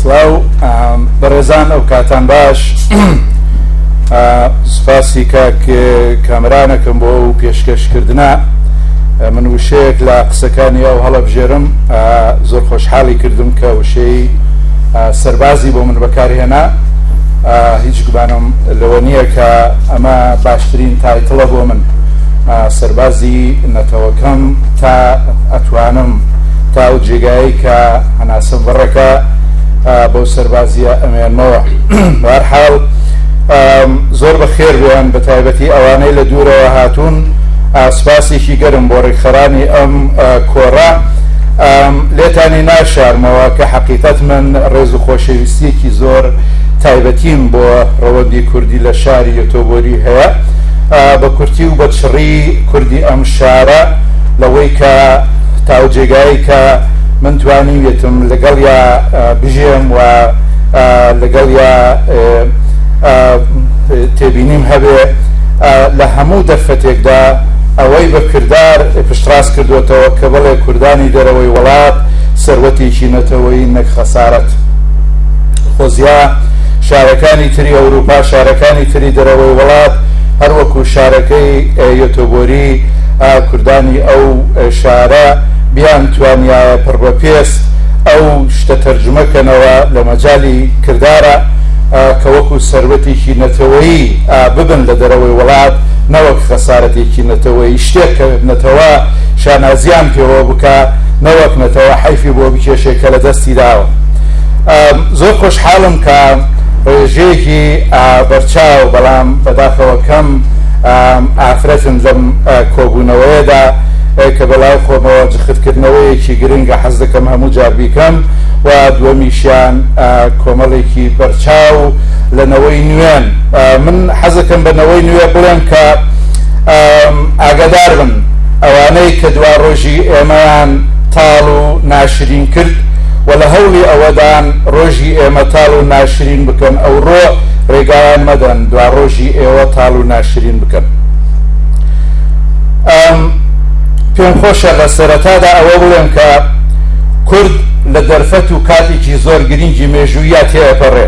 سڵاو بەڕێزان ئەو کاتان باش سپاسی کامرانەکەم بۆ ئەو پێشکەشکردنە من وشەیەک لە قسەکانی ئەو هەڵەبژێرم زۆر خۆشحاڵی کردم کە وشەی سەربازی بۆ من بەکارهێنا هیچ گومانم لەوە نییە کە ئەمە باشترین تایتڵە بۆ من سەربازی نەتەوەکەم تا ئەتوانم تا ئەو جێگایی کە هەناسم بڕەکە بەو سەربازیە ئەمێنمەوە بەهەرحاڵ زۆر بەخێر بێن بە تایبەتی ئەوانەی لە دوورەوە هاتوون سپاسێکی گەرم بۆ ڕێکخەرانی ئەم کۆڕە لێتانی ناشارمەوە کە حەقیقەت من ڕێز و خۆشەویستیەکی زۆر تایبەتیم بۆ ڕەوەندی کوردی لە شاری یۆتۆبۆری هەیە بە کورتی و بە چڕی کوردی ئەم شارە لەوەی کە تاو جێگایی کە من توانیوێتم لەگەڵ یا بژێم و لەگەڵ یا تێبینیم هەبێ لە هەموو دەرفەتێکدا ئەوەی بە کردار پشتڕاست کردوێتەوە کە بڵێ کوردانی دەرەوەی وڵات سەروەتێکی نەتەوەی نەک خەسارەت خۆزیا شارەکانی تری ئەوروپا شارەکانی تری دەرەوەی وڵات هەروەکو شارەکەی یۆتۆبۆری کوردانی ئەو شارە بیان توانیایە پڕ بە پێست ئەو شتە تەرجمەکەنەوە لە مەجای کردارە کە وەکو سەروەتێکی نەتەوەیی ببن لە دەرەوەی وڵات نەوەک خەسارەتێکی نەتەوەیی شتێک کە نەتەوە شانازیان پێوە بکە نەوەک نەتەوە حیفی بۆ بکێشێت کە لە دەستی داوە زۆر خۆشحاڵم کە ڕێژەیەکی بەرچاو بەڵام بەداخەوە کەم ئافرەتن لەم کۆبوونەوەیەدا کە بەڵاو خۆمەوە جختکردنەوەیەکی گرنگە حەز دەکەم هەموو جار بیکەم و دووەمیشیان کۆمەڵێکی بەرچاو لەنەوەی نوێن من حەزەکەم بەنەوەی نوێ بڵێم کە ئاگادار بن ئەوانەی کە دوا ڕۆژی ئێمەیان تاڵ و ناشرین کرد و لە هەوڵی ئەوەدان ڕۆژی ئێمە تاڵ و ناشرین بکەن ئەو ڕۆ ڕێگایان مەدەن دوا ڕۆژی ئێوە تاڵ و ناشرین بکەن پێم خۆشە لە سەرەتادا ئەوە بڵێم کە کورد لە دەرفەت و کاتێکی زۆر گرنگی مێژوویە تێپەڕێ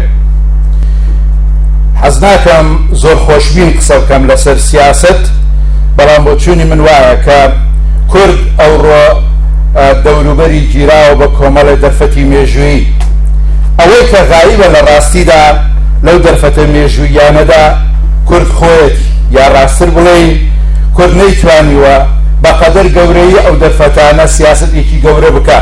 حەز ناکەم زۆر خۆشبین قسە بکەم لەسەر سیاست بەڵام بۆ چوونی من وایە کە کورد ئەوڕۆ دەوروبەری گیراوە بە کۆمەڵی دەرفەتی مێژووی ئەوەی کە غایبە لە ڕاستیدا لەو دەرفەتە مێژوویانەدا کورد خۆیەتی یا ڕاستتر بڵێ کورد نەیتوانیوە بەقەدەر گەورەی ئەو دەرفەتانە سیاسەتێکی گەورە بکە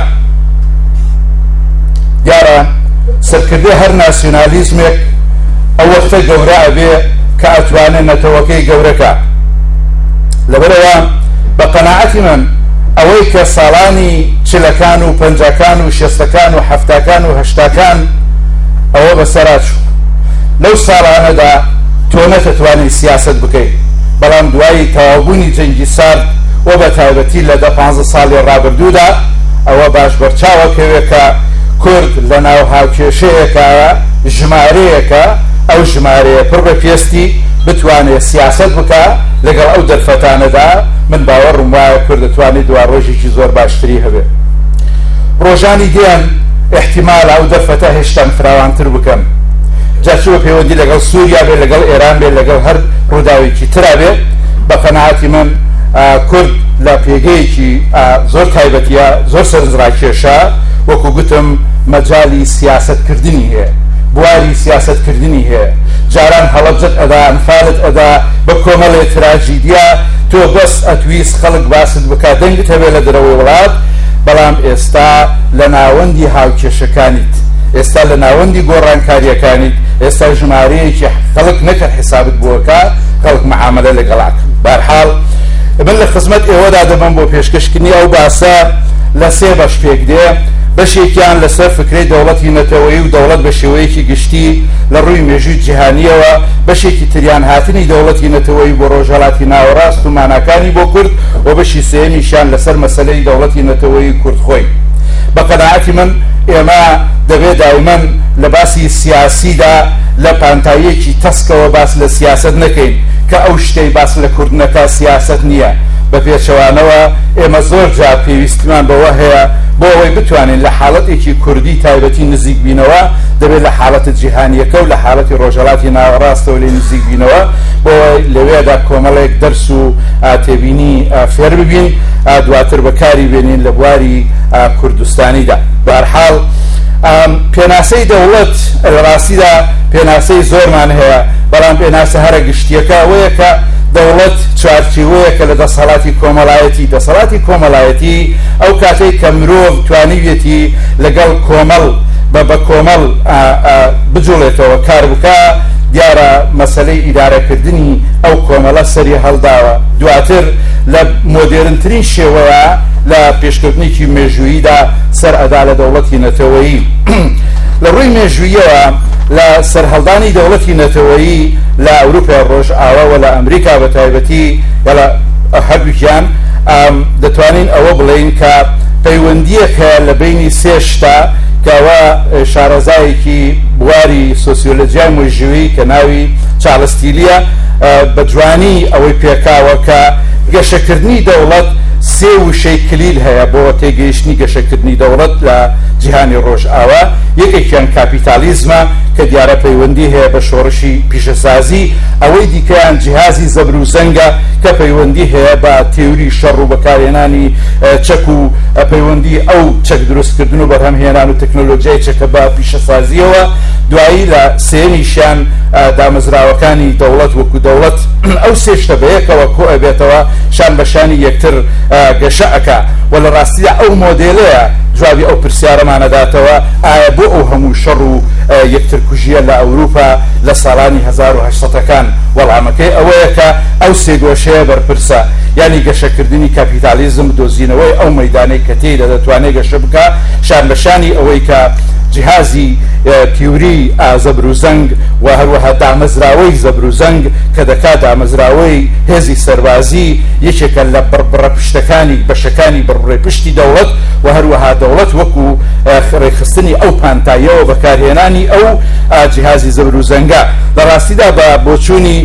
دیارە سەرکردی هەر ناسیۆنالیزمێک ئەو وەختە گەورە ئەبێ کە ئەتوانێت نەتەوەکەی گەورەکە لەبەرەوە بە قەناعەتی من ئەوەی کە ساڵانی چلەکان و پەنجاکان و شەستەکان و هەفتاکان و هەشتاکان ئەوە بەسەراچوو لەو ساڵانەدا تۆ نەتەتوانی سیاست بکەیت بەڵام دوایی تەواوبوونی جەنگی سارد و بە تایبەتی لە 15 ساڵی ڕابردوودا ئەوە باش بەرچاوەکەوێت کە کورد لە ناو هاوکێشەیەکە ژمارەیەکە ئەو ژمارەیە پڕ بە پێستی بتوانێت سیاست بکە لەگەڵ ئەو دەرفەتانەدا من باوەڕم وایە کورد دەتوانێت دوا ڕۆژێکی زۆر باشتری هەبێت ڕۆژانی دیان احتیمال ئەو دەرفەتە هێشتان فراوانتر بکەن جاچوە پەیوەندی لەگەڵ سووریا بێت لەگەڵ ئێران بێت لەگەڵ هەر ڕووداوێکی ترا بێت بە قەناعەتی من کورد لە پێگەیەکی زۆر تایبەتیە زۆر سەرنجڕاکێشە وەکو گوتم مەجالی سیاسەتکردنی هەیە بواری سیاسەتکردنی هەیە جاران هەڵەبجەت ئەدا ئەنفالت ئەدا بە کۆمەڵێ تراژیدیا تۆ بەس ئەتویست خەڵک باست بکە دەنگت هەبێت لە دەرەوەی وڵات بەڵام ئێستا لە ناوەندی هاوکێشەکانیت ئێستا لە ناوەندی گۆڕانکاریەکانیت ئێستا ژمارەیەکی خەڵک نەکرد حسابت بووەکە خەڵک مەعامەلە لەگەڵاکە بەرحاڵ من لە خزمەت ئێوەدا دەبم بۆ پێشکەشکردنی ئەو باسە لە سێ بەش پێک دێ بەشێکیان لەسەر فکرەی دەوڵەتی نەتەوەیی و دەوڵەت بە شێوەیەکی گشتی لە ڕووی مێژووی جیهانیەوە بەشێکی تریان هاتنی دەوڵەتی نەتەوەیی بۆ ڕۆژهەڵاتی ناوەڕاست و ماناکانی بۆ کورد و بەشی سێمیشیان لەسەر مەسەلەی دەوڵەتی نەتەوەیی کورد خۆی بە قەناعەتی من ئێمە دەبێت دایمەن لە باسی سیاسیدا لە پانتاییەکی تەسکەوە باس لە سیاست نەکەین کە ئەو شتەی باس لە کورد نەکا سیاست نییە بە پێچەوانەوە ئێمە زۆر جار پێویستمان بەوە هەیە بۆ ئەوەی بتوانین لە حاڵەتێکی کوردی تایبەتی نزیک بینەوە دەبێت لە حاڵەتە جیهانیەکە و لە حاڵەتی ڕۆژهەڵاتی ناوەڕاستەوە لێ نزیک بینەوە بۆ لەوێدا کۆمەڵێک دەرس و تێبینی فێر ببین دواتر بەکاری بێنین لە بواری کوردستانیدا. بەهەرحاڵ پێناسەی دەوڵەت ڕاستیدا پێناسەی زۆرمان هەیە، بەڵام پێناسە هەرە گشتیەکە ئەوەیە کە دەوڵەت چوارچێوەیەکە لە دەسەڵاتی کۆمەڵایەتی. دەسەڵاتی کۆمەڵایەتی ئەو کاتەی کە مرۆڤ توانیوێتی لەگەڵ کۆمەڵ بە کۆمەڵ بجوڵێتەوە کار بکە، دیارە مەسەلەی ئیدارەکردنی ئەو کۆمەڵە سەری هەڵداوە. دواتر لە مۆدێرنترین شێوەیە لە پێشکەوتنێکی مێژووییدا سەر ئەدا لە دەوڵەتی نەتەوەیی. لە ڕووی مێژوویەوە لە سەرهەڵدانی دەوڵەتی نەتەوەیی لە ئەوروپای ڕۆژئاوە لە ئەمریکا بە تایبەتی لە هەردووکیان دەتوانین ئەوە بڵێین کە پەیوەندیەک هەیە لە بینی سێ شتە کەەوە شارەزایەکی بواری سۆسیۆلۆجیای مێژوویی کە ناوی چارلز تیلیە بە جوانی ئەوەی پێکاوە کە گەشەکردنی دەوڵەت سێ وشەی کلیل هەیە بۆ تێگەیشتنی گەشەکردنی دەوڵەت لە جیهانی ڕۆژئاوا. یەکێکیان کاپیتالیزمە کە دیارە پەیوەندی هەیە بە شۆڕشی پیشەسازی، ئەوەی دیکەیان جیهازی زەبر و زەنگە کە پەیوەندی هەیە بە تێوری شەڕ و بەکارهێنانی چەک و پەیوەندی ئەو چەک دروستکردن و بەرهەمهێنان و تەکنۆلۆژیای چەکە بە پیشەسازیەوە. دوایی لە سێمیشیان دامەزراوەکانی دەوڵەت وەکو دەوڵەت ئەو سێشتە بەیەکەوە کۆ ئەبێتەوە شان بەشانی یەکتر گەشە ئەکا و لە ڕاستیدا ئەو مۆدێلەیە جوابی ئەو پرسیارەمانەداتەوە ئایا بۆ ئەو هەموو شەڕ و یەکتر کوژیە لە ئەوروپا لە ساڵانی 1800ەکان وەڵامەکەی ئەوەیە کە ئەو سێگۆشەیە بەرپرسە، یعنی گەشەکردنی کاپیتالیزم دۆزینەوەی ئەو مەیدانەی کە تێیدا دەتوانێت گەشە بکە، شان بەشانی ئەوەی کە جیهازی تیوری زەبر و زەنگ و هەروەها دامەزراوەی زەبر و زەنگ کە دەکات دامەزراوەی هێزی سەربازی یەکێکە لە بڕبڕە پشتەکانی بەشەکانی بڕبڕێ پشتی دەوڵەت و هەروەها دەوڵەت وەکو ڕێخستنی ئەو پانتاییەوە بەکارهێنانی ئەو جیهازی زەبر و زەنگە. لە ڕاستیدا بە بۆچوونی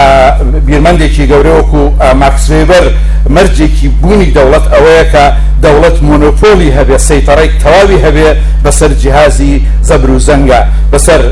بیرمەندێکی گەورە وەکو ماکس وێبەر مەرجێکی بوونی دەوڵەت ئەوەیە کە دەوڵەت مۆنۆپۆلی هەبێ، سەیطەڕەی تەواوی هەبێ بەسەر جیهازی زەبر و زەنگە، بەسەر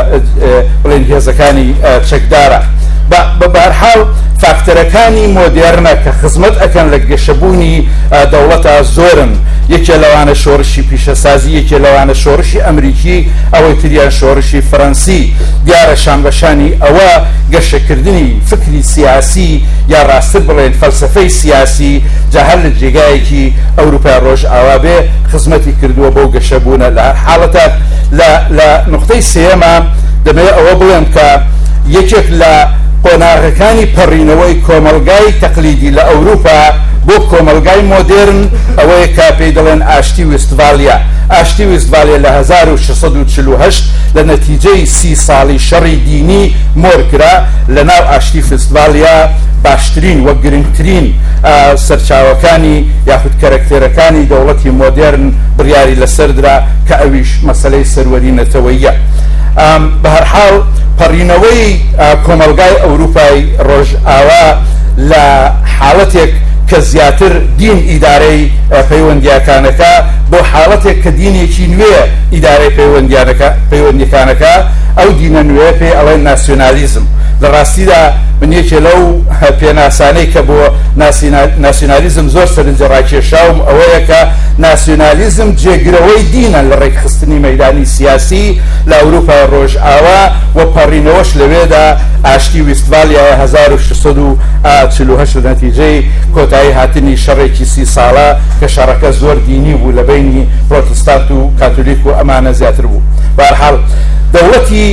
بڵێن هێزەکانی چەکدارە. بەهەرحاڵ فاکتەرەکانی مۆدێرنە کە خزمەت ئەکەن لە گەشەبوونی دەوڵەتە زۆرن. یەکێ لەوانە شۆڕشی پیشەسازی، یەکێ لەوانە شۆڕشی ئەمریکی، ئەوەی تریان شۆڕشی فەڕەنسی. دیارە شانبەشانی ئەوە گەشەکردنی فکری سیاسی یا ڕاستتر بڵێن فەلسفەی سیاسی جا هەر لە جێگایەکی ئەوروپای ڕۆژئاوا بێ خزمەتی کردووە بەو گەشەبوونە. لە هەر حاڵەتە لە نقطەی سێەمە دەبێت ئەوە بڵێم کە یەکێک لە قۆناغەکانی پەڕینەوەی کۆمەلگای تەقلیدی لە ئەوروپا بۆ کۆمەلگای مۆدێرن ئەوەیە کا پێی دەڵێن ئاشتی وستڤالیا. ئاشتی وستڤالیا لە 1648 لە نەتیجەی 30 ساڵی شەڕی دینی مۆرکرا. لە ناو ئاشتی وستڤالیا باشترین وە گرنگترین سەرچاوەکانی یاخود کەرەکتێرەکانی دەوڵەتی مۆدێرن بڕیاری لەسەردرا کە ئەویش مەسەلەی سەروەری نەتەوەییە. بەهەرحاڵ پەڕینەوەی کۆمەلگای ئەوروپای ڕۆژئاوا لە حاڵەتێک کە زیاتر دین ئیدارەی پەیوەندیەکانەکە بۆ حاڵەتێک کە دینێکی نوێ ئیدارەی پەیوەندیەکانەکە، ئەو دینە نوێ پێ ئەڵێن ناسیۆنالیزم. لە ڕاستیدا من یەکێ لەو پێناسانەی کە بۆ ناسیۆنالیزم زۆر سەرنجڕاکێشاوم ئەوەیە کە ناسیۆنالیزم جێگرەوەی دینە لە ڕێکخستنی مەیدانی سیاسی لە ئەوروپای ڕۆژئاوا و پەڕینەوەش لەوێدا ئاشتی وستڤالیای 1648 نەتیجەی کۆتایی هاتنی شەڕێکی 30 ساڵە کە شەڕەکە زۆر دینی بوو لە بینی پرۆتستانت و کاتۆلیک و ئەمانە زیاتر بوو. بەهەرحاڵ دەوڵەتی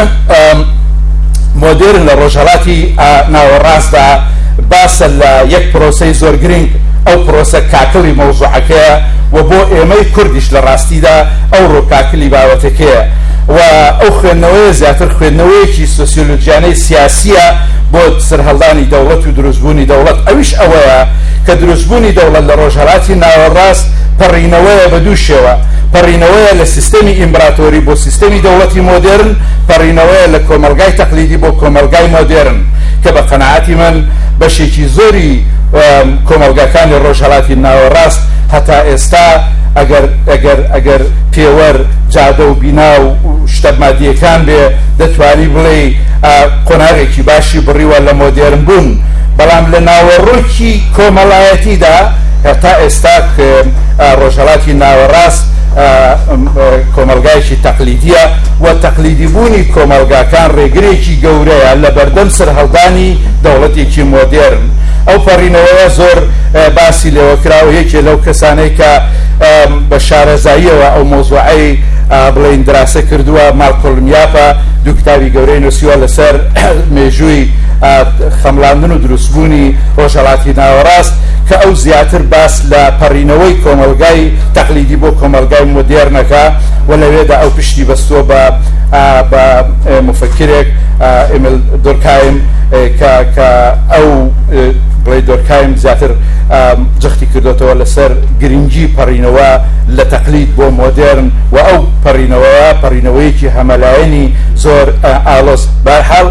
مۆدێرن لە ڕۆژهەڵاتی ناوەڕاستدا باسە لە یەک پرۆسەی زۆر گرنگ، ئەو پرۆسە کاکڵی مەوزوعەکەیە و بۆ ئێمەی کوردیش لە ڕاستیدا ئەو ڕۆکاکلی بابەتەکەیە و ئەو خوێندنەوەی زیاتر خوێندنەوەیەکی سۆسیۆلۆجیانەی سیاسیە بۆ سەرهەڵدانی دەوڵەت و دروستبوونی دەوڵەت. ئەویش ئەوەیە کە دروستبوونی دەوڵەت لە ڕۆژهەڵاتی ناوەڕاست پەڕینەوەیە بە دوو شێوە. پەڕینەوەیە لە سیستەمی ئیمپراتۆری بۆ سیستەمی دەوڵەتی مۆدێرن، پەڕینەوەیە لە کۆمەلگای تەقلیدی بۆ کۆمەلگای مۆدێرن کە بە قەناعەتی من بەشێکی زۆری کۆمەڵگەکانی ڕۆژهەڵاتی ناوەڕاست هەتا ئێستا ئەگەر پێوەەر جادە و بینا و شتە مادیەکان بێ دەتوانی بڵێ قۆناغێکی باشی بڕیوە لە مۆدێرن بوون، بەڵام لە ناوەڕۆکی کۆمەڵایەتیدا هەتا ئێستا ڕۆژهەڵاتی ناوەڕاست کۆمەلگایکی تەقلیدیە و تەقلیدیبوونی کۆمەلگاکان ڕێگرێکی گەورەیە لە بەردەم سەرهەڵدانی دەوڵەتێکی مۆدێرن. ئەو پەڕینەوەیە زۆر باسی لێوە کراوە، یەکێ لەو کەسانەی کە بە شارەزاییەوە ئەو مۆزوعەی بڵێن دراسە کردووە مالکۆلم یاپە دوو کتابی گەورەی نووسیوە لەسەر مێژووی خەملاندن و دروستبوونی ڕۆژهەڵاتی ناوەڕاست کە ئەو زیاتر باس لە پەڕینەوەی کۆمەلگای تەقلیدی بۆ کۆمەلگای مۆدێرنەکە و لەوێدا ئەو پشتی بەستووە بە مفەکرێک ئێمیل دورکایم کە ئەو بڵێ دورکایم زیاتر جختی کردوتەوە لەسەر گرنگی پەڕینەوە لە تەقلید بۆ مۆدێرن و ئەو پەڕینەوەیەکی هەمەلایەنی زۆر ئاڵۆز. بەرحاڵ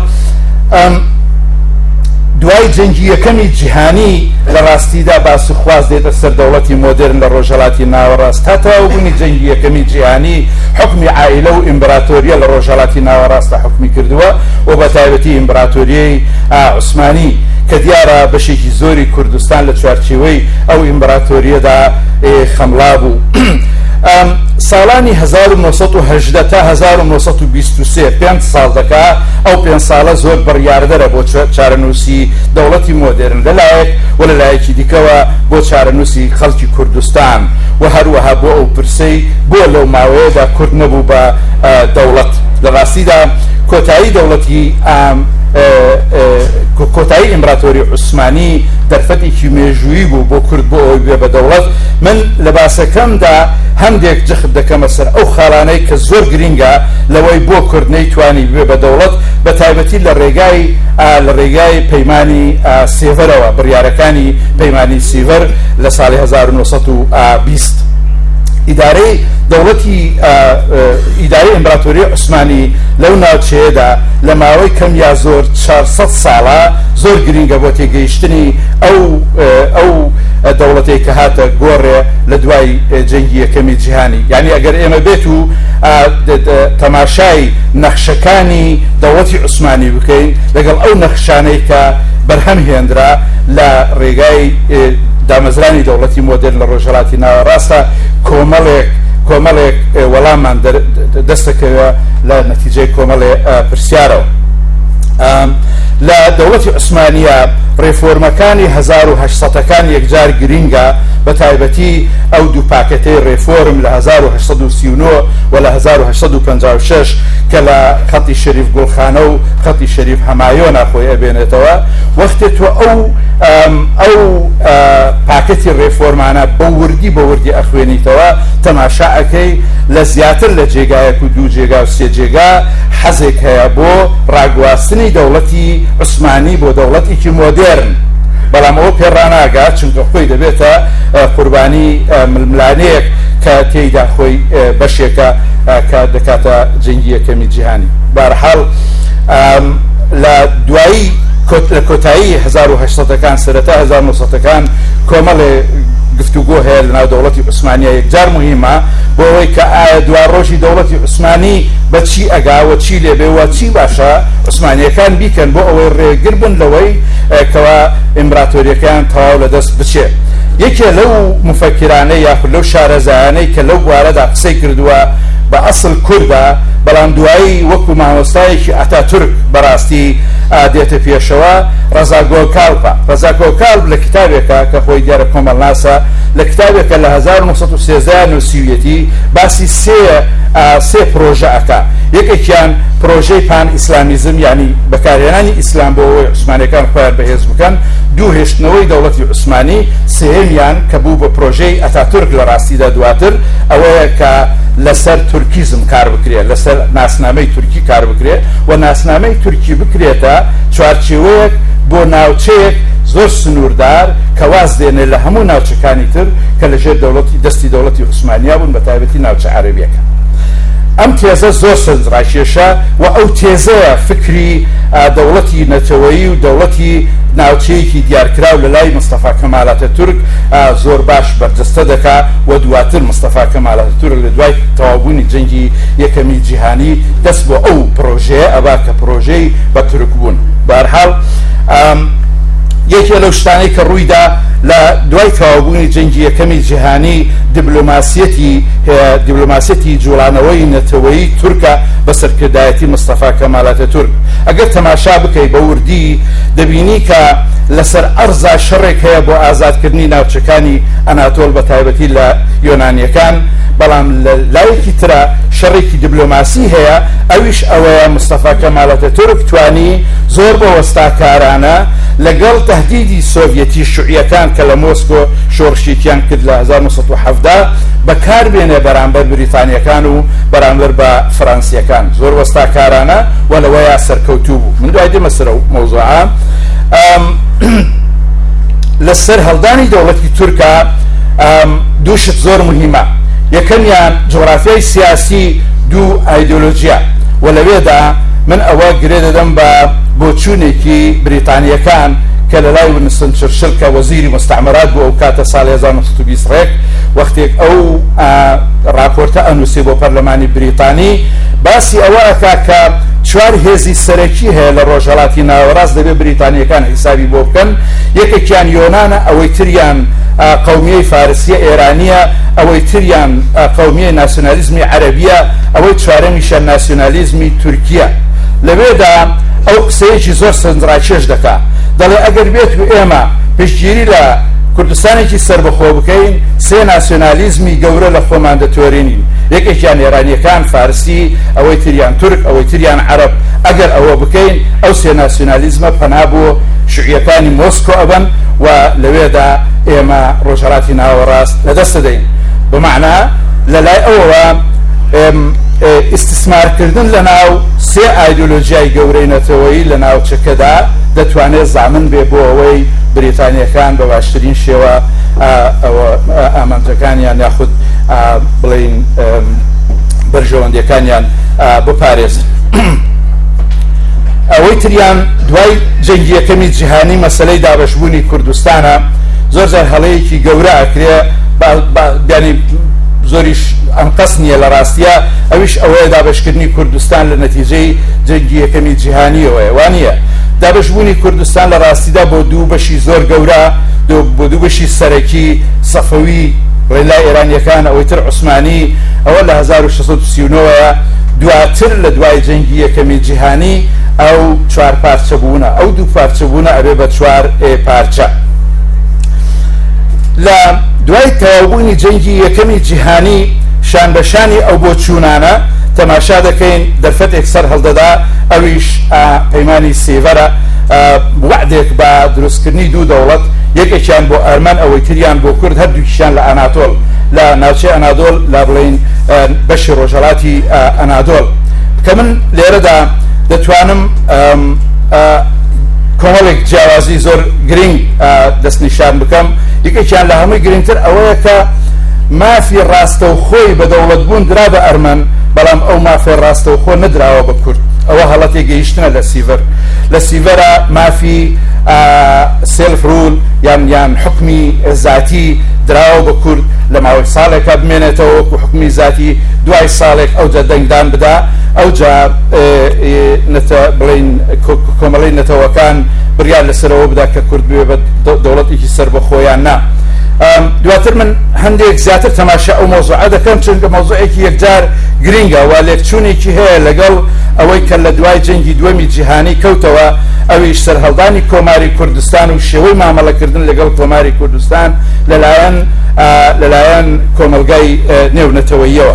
دوای جەنگی یەکەمی جیهانی لە ڕاستیدا باسوخواز دێتە سەر دەوڵەتی مۆدێرن لە ڕۆژهەڵاتی ناوەڕاست. تا تەواوبوونی جەنگی یەکەمی جیهانی حکمی عائیلە و ئیمپراتۆریە لە ڕۆژهەڵاتی ناوەڕاستە حکمی کردووە و بە تایبەتی ئیمپراتۆریەی عوسمانی کە دیارە بەشێکی زۆری کوردستان لە چوارچێوەی ئەو ئیمپراتۆریەدا خەمڵا بوو. ساڵانی 1970 تا 1923 5 ساڵ دەکا، ئەو 5 ساڵە زۆر بڕیاردەرە بۆ چارەنووسی دەوڵەتی مۆدێرن لەلایەک و لەلایەکی دیکەوە بۆ چارەنووسی خەڵکی کوردستان و هەروەها بۆ ئەو پرسەی بۆ لەو ماوەیەدا کورد نەبوو بە دەوڵەت. لە ڕاستیدا کۆتایی دەوڵەتی کۆتایی ئیمپراتۆری عوسمانی دەرفەتێکی مێژوویی بوو بۆ کورد بۆ ئەوی بێ بە دەوڵەت. من لە باسەکەمدا هەندێک جخت دەکەمە سەر ئەو خاڵانەی کە زۆر گرینگە لەوەی بۆ کورد نەیتوانی بێ بە دەوڵەت، بە تایبەتی لە ڕێگای پەیمانی سێڤەرەوە، بڕیارەکانی پەیمانی سیڤەر لە ساڵی 1920. ئیدارەی دەوڵەتی ئیدارەی ئیمپراتۆری عوسمانی لەو ناوچەیەدا لە ماوەی کەم یا زۆر 400 ساڵە زۆر گرینگە بۆ تێگەیشتنی ئەو دەوڵەتەی کە هاتە گۆڕێ لە دوای جەنگی یەکەمی جیهانی. یعنی ئەگەر ئێمە بێت و تەماشای نەخشەکانی دەوڵەتی عوسمانی بکەین لەگەڵ ئەو نەخشانەی کە بەرهەم هێنرا لە ڕێگای دامەزرانی دەوڵەتی مۆدێرن لە ڕۆژهەڵاتی ناوەڕاستە، کۆمەڵێک وەڵامان دەستەکەوە لە نەتیجەی کۆمەڵێ پرسیارەوە. لە دەوڵەتی عوسمانیە ڕێفۆرمەکانی 1800ەکان یەکجار گرینگە، بە تایبەتی ئەو دوو پاکەتەی ڕێفۆرم لە 1839 و لە 1856 کە لە خەتی شەریف گوڵخانە و خەتی شەریف هەمایۆنە خۆی ئەبێنێتەوە. وەختێ تۆ ئەو پاکەتی ڕێفۆرمانە بە وردی ئەخوێنیتەوە، تەماشا ئەەکەی لە زیاتر لە جێگایەک و دوو جێگا و سێ جێگا حەزێک هەیە بۆ ڕاگواستنی دەوڵەتی عوسمانی بۆ دەوڵەتێکی مۆدێرن. بەڵام ئەوە پێڕاناگات چونکە خۆی دەبێتە قوربانی ململانەیەک کە تێیدا خۆی بەشێکە کە دەکاتە جەنگی یەکەمی جیهانی. بەرحاڵ لە دوایی لە کۆتایی 1800ەکان سەرەتا 1900ەکان کۆمەڵێ گفتوگۆ هەیە لەناو دەوڵەتی عوسمانیە. یەکجار مهمە بۆ ئەوەی کە ئایا دوا ڕۆژی دەوڵەتی عوسمانی بە چی ئەگاوە، چی لێبێوە، چی باشە ئوسمانیەکان بیکەن بۆ ئەوەی ڕێگر بن لەوەی کەوا ئیمپراتۆریەکان تەواو لەدەست بچێت. یەکێ لەو مفەکرانەی یاخود لەو شارەزایانەی کە لەو بوارەدا قسەی کردووە بە ئەسڵ کوردە، بەڵام دوایی وەکو مامۆستایەکی ئەتاتورک بەڕاستی دێتە پێشەوە ڕەزا گۆکالپە. ڕەزا گۆکالپ لە کتابێکە کە خۆی دیارە کۆمەڵناسە، لە کتابێکە لە 1930 نووسیویەتی باسی سێ پرۆژە ئەکا. یەکێکیان پرۆژەی پان ئیسلامیزم، یعنی بەکارهێنانی ئیسلام بۆ ئەوەی عوسمانیەکان خۆیان بەهێز بکەن، دوو هێشتنەوەی دەوڵەتی عوسمانی، سێهێمیان کە بوو بە پرۆژەی ئەتاتورک لە ڕاستیدا دواتر ئەوەیە کە لەسەر تورکیزم کار بکرێت، لەسەر ناسنامەی تورکی کار بکرێت و ناسنامەی تورکی بکرێتە چوارچێوەیەک بۆ ناوچەیەک زۆر سنووردار کە واز دێنێ لە هەموو ناوچەکانی تر کە لەژێر دەستی دەوڵەتی عوسمانیا بوون، بە تایبەتی ناوچە عەرەبیەکە. ئەم تێزە زۆر سەرنجڕاکێشە و ئەو تێزەیە فکری دەوڵەتی نەتەوەیی و دەوڵەتی ناوچەیەکی دیارکراو لە لای مستەفا کەمال ئاتاتورک زۆر باش بەرجەستە دەکات و دواتر مستەفا کەمال ئاتاتورک لە دوای تەواوبوونی جەنگی یەکەمی جیهانی دەست بۆ ئەو پرۆژەیە ئەبا کە پرۆژەی بە تورک بوون. بەهەرحاڵ یەکێ لەو شتانەی کە ڕوویدا لە دوای تەواوبوونی جەنگی یەکەمی جیهانی دیبلۆماسیەتی جوڵانەوەی نەتەوەیی تورکە بە سەرکردایەتی مستەفا کەمال ئاتاتورک. ئەگەر تەماشا بکەی بە وردی دەبینی کە لەسەر ئەرزا شەڕێک هەیە بۆ ئازادکردنی ناوچەکانی ئەناتۆڵ بە تایبەتی لە یۆنانیەکان، بەڵام لە لایەکی ترە شەڕێکی دیبلۆماسی هەیە، ئەویش ئەوەیە مستەفا کەمال ئاتاتورک توانی زۆر بە وەستاکارانە لەگەڵ تەهدیدی سۆڤیەتی شوعیەکان کە لە مۆسکۆ شۆڕشیتیان کرد لە 1970 بەکاربێنێ بەرامبەر بریتانیەکان و بەرامبەر بە فەڕەنسیەکان. زۆر وەستاکارانە و لەوەیە سەرکەوتوو بوو. من دوای دێمە سەر ئەو مەوزوعە. لەسەر هەڵدانی دەوڵەتی تورکە دوو شت زۆر مهمە. یەکەمیان جغرافیای سیاسی دوو ئایدۆلۆژیە، و لەوێدا من ئەوە گرێ دەدەم بە بۆچوونێکی بریتانیەکان کە لە لای وینستن چرچل کە وەزیری مستعمرات بوو ئەو کاتە ساڵی 1920 وەختێک ئەو راپۆرتە ئەنووسی بۆ پەرلەمانی بریتانی باسی ئەوە ئەکا کە چوار هێزی سەرەکی هەیە لە ڕۆژهەڵاتی ناوەڕاست دەبێت بریتانیەکان حیسابی بۆ بکەن. یەکێکیان یۆنانە، ئەوەی تریان قەومیەی فارسیە ئێرانیە، ئەوەی تریان قەومیەی ناسیۆنالیزمی عەرەبیە، ئەوەی چوارەمیشە ناسیۆنالیزمی تورکیە. لەوێدا ئەو قسەیەکی زۆر سەرنجڕاکێش دەکات، دەڵێ ئەگەر بێت و ئێمە پشتگیری لە کوردستانێکی سربەخۆ بکەین سێ ناسیۆنالیزمی گەورە لە خۆمان دەتۆرێنین، یەکێکیان ئێرانیەکان فارسی، ئەوەی تریان تورک، ئەوەی تریان عەرەب. ئەگەر ئەوە بکەین ئەو سێ ناسیۆنالیزمە پەنا بۆ شوعیەکانی مۆسکۆ ئەبن و لەوێدا ئێمە ڕۆژهەڵاتی ناوەڕاست لەدەست دەدەین. بمعنە لەلای ئەوەوە ئیستثمارکردن لە ناو سێ ئایدۆلۆژیای گەورەی نەتەوەیی لە ناوچەکەدا دەتوانێت زامن بێ بۆ ئەوەی بریتانیەکان بە باشترین شێوە ئامانجەکانیان یاخود بڵین بەرژەوەندیەکانیان بپارێزن. ئەوەی تریان دوای جەنگی یەکەمی جیهانی مەسەلەی دابەشبوونی کوردستانە زۆر جار هەڵەیەکی گەورە ئەکرێ، ینی زۆریش ئەم قەس نییە لە ڕاستیە، ئەویش ئەوەیە دابەشکردنی کوردستان لە نەتیجەی جەنگی یەکەمی جیهانیەوەیە. وانە دابەشبوونی کوردستان لە ڕاستیدا بۆ دوو بەشی زۆر گەورە، بۆ دوو بەشی سەرەکی سەفەوی ڕێلای ئێرانیەکان، ئەوەی تر عوسمانی، ئەوە لە 1639 دواتر لە دوای جەنگی یەکەمی جیهانی ئەو چوار پارچە بوونە، ئەو دوو پارچە بوونە ئەبێ بە چوار پارچە. لە دوای تەواوبوونی جەنگی یەکەمی جیهانی شان بەشانی ئەو بۆچوونانە تەماشا دەکەین دەرفەتێک سەر هەڵدەدا، ئەویش پەیمانی سێڤەرە، وعدێک بە دروستکردنی دوو دەوڵەت، یەکێکیان بۆ ئەرمەن ئەوەی تریان بۆ کورد، هەردووکیشیان لە ئەناتۆڵ لە ناوچەی ئەنادۆڵ لا بڵین بەشی ڕۆژهەڵاتی ئەنادۆڵ. کە من لێرەدا دەتوانم کۆمەڵێک جیاوازی زۆر گرنگ دەستنیشان بکەم. یەکێکیان لە هەمووی گرنگتر ئەوەیە کە مافی ڕاستەوخۆی بە دەوڵەتبوون درا بە ئەرمەن، بەڵام ئەو مافی ڕاستەوخۆ نەدراوە بە کورد. ئەوە هەڵەتی گەیشتنە لە سیڤەر. لە سیڤەرە مافی سێلف ڕول یان حکمی ذاتی دراوە بە کورد، لە ماوەی ساڵێکە بمێنێتەوە وەکو حکمی ذاتی، دوای ساڵێک ئەوجا دەنگدان بدا، ئەوجا بڵین کۆمەڵی نەتەوەکان بڕیار لەسەرەوە بدا کە کورد بێ بە دەوڵەتێکی سەر بە خۆیان نا. دواتر من هەندێک زیاتر تەماشا ئەو مۆزوعە دەکەم، چونکە مۆزوعێکی یەکجار گرینگە و لێکچوونێکی هەیە لەگەڵ ئەوەی کە لە دوای جەنگی دووەمی جیهانی کەوتەوە، ئەویش سەرهەڵدانی کۆماری کوردستان و شێوەی مامەڵەکردن لەگەڵ کۆماری کوردستان لەلایەن کۆمەلگای نێونەتەوەییەوە.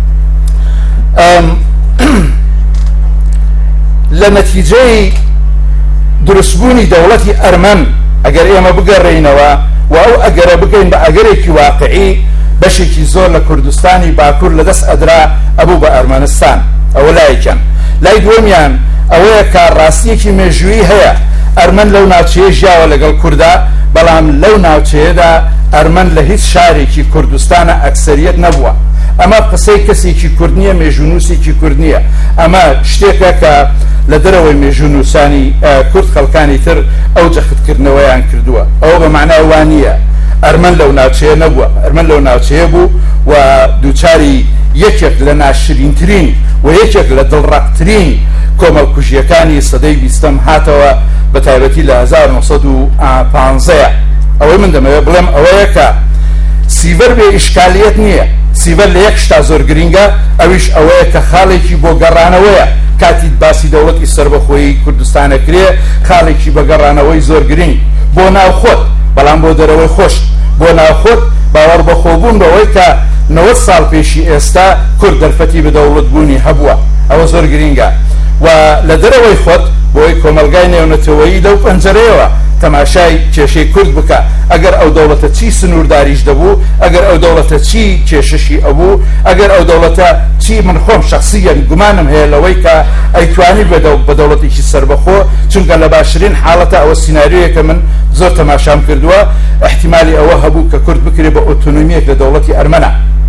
لە نەتیجەی دروستبوونی دەوڵەتی ئەرمەن ئەگەر ئێمە بگەڕێینەوە و ئەو ئەگەرە بگەین بە ئەگەرێکی واقعی، بەشێکی زۆر لە کوردستانی باکوور لەدەست ئەدرا ئەبوو بە ئەرمەنستان. ئەوە لایەکەن. لای دووەمیان ئەوەیە کە ڕاستیەکی مێژوویی هەیە، ئەرمەن لەو ناوچەیە ژیاوە لەگەڵ کووردا، بەڵام لەو ناوچەیەدا ئەرمەن لە هیچ شارێکی کوردستانە ئەکسەریەت نەبووە. ئەمە قسەی کەسێکی کورد نییە، مێژونووسێکی کورد نییە، ئەمە شتێکە کە لە دەرەوەی مێژونووسانی کورد خەڵکانی تر ئەو جەختکردنەوەیان کردووە. ئەوە بە معنای وان نییە ئەرمەن لەو ناوچەیە نەبووە، ئەرمەن لەو ناوچەیە بوو و دووچاری یەکێک لە ناشرینترین و یەکێک لە دڵڕەقترین کۆمەڵکوژیەکانی سەدەی 20م هاتەوە، بە تایبەتی لە 1950. ئەوەی من دەمەوێت بڵێم ئەوەیە کە سیڤەر بێ ئیشکالیەت نییە، سیڤەر لە یەک شتا زۆر گرینگە، ئەویش ئەوەیە کە خاڵێکی بۆ گەڕانەوەیە. کاتی باسی دەوڵەتی سربەخۆیی کوردستانە کرێ، خاڵێکی بە گەڕانەوەی زۆر گرنگ بۆ ناوخۆت، بەڵام بۆ دەرەوەی خۆش بۆ ناوخۆت باوەڕ بەخۆبوون بەوەی کە 90 ساڵ پێشی ئێستا کورد دەرفەتی بە دەوڵەتبوونی هەبووە، ئەوە زۆر گرینگە. و لە دەرەوەی خۆت بۆی کۆمەلگای نێونەتەوەیی لەو پەنجەرەیەوە تەماشای کێشەی کورد بکە. ئەگەر ئەو دەوڵەتە چی سنوورداریش دەبوو، ئەگەر ئەو دەوڵەتە چی کێشەشی ئەبوو، ئەگەر ئەو دەوڵەتە چی، من خۆم شخصیەن گومانم هەیە لەوەی کە ئەیتوانی بە دەوڵەتێکی سربەخۆ، چونکە لە باشترین حاڵەتە ئەوە سیناریۆیەکە من زۆر تەماشام کردووە، احتیمالی ئەوە هەبوو کە کورد بکرێ بە ئۆتۆنۆمیەک لە دەوڵەتی ئەرمەنە.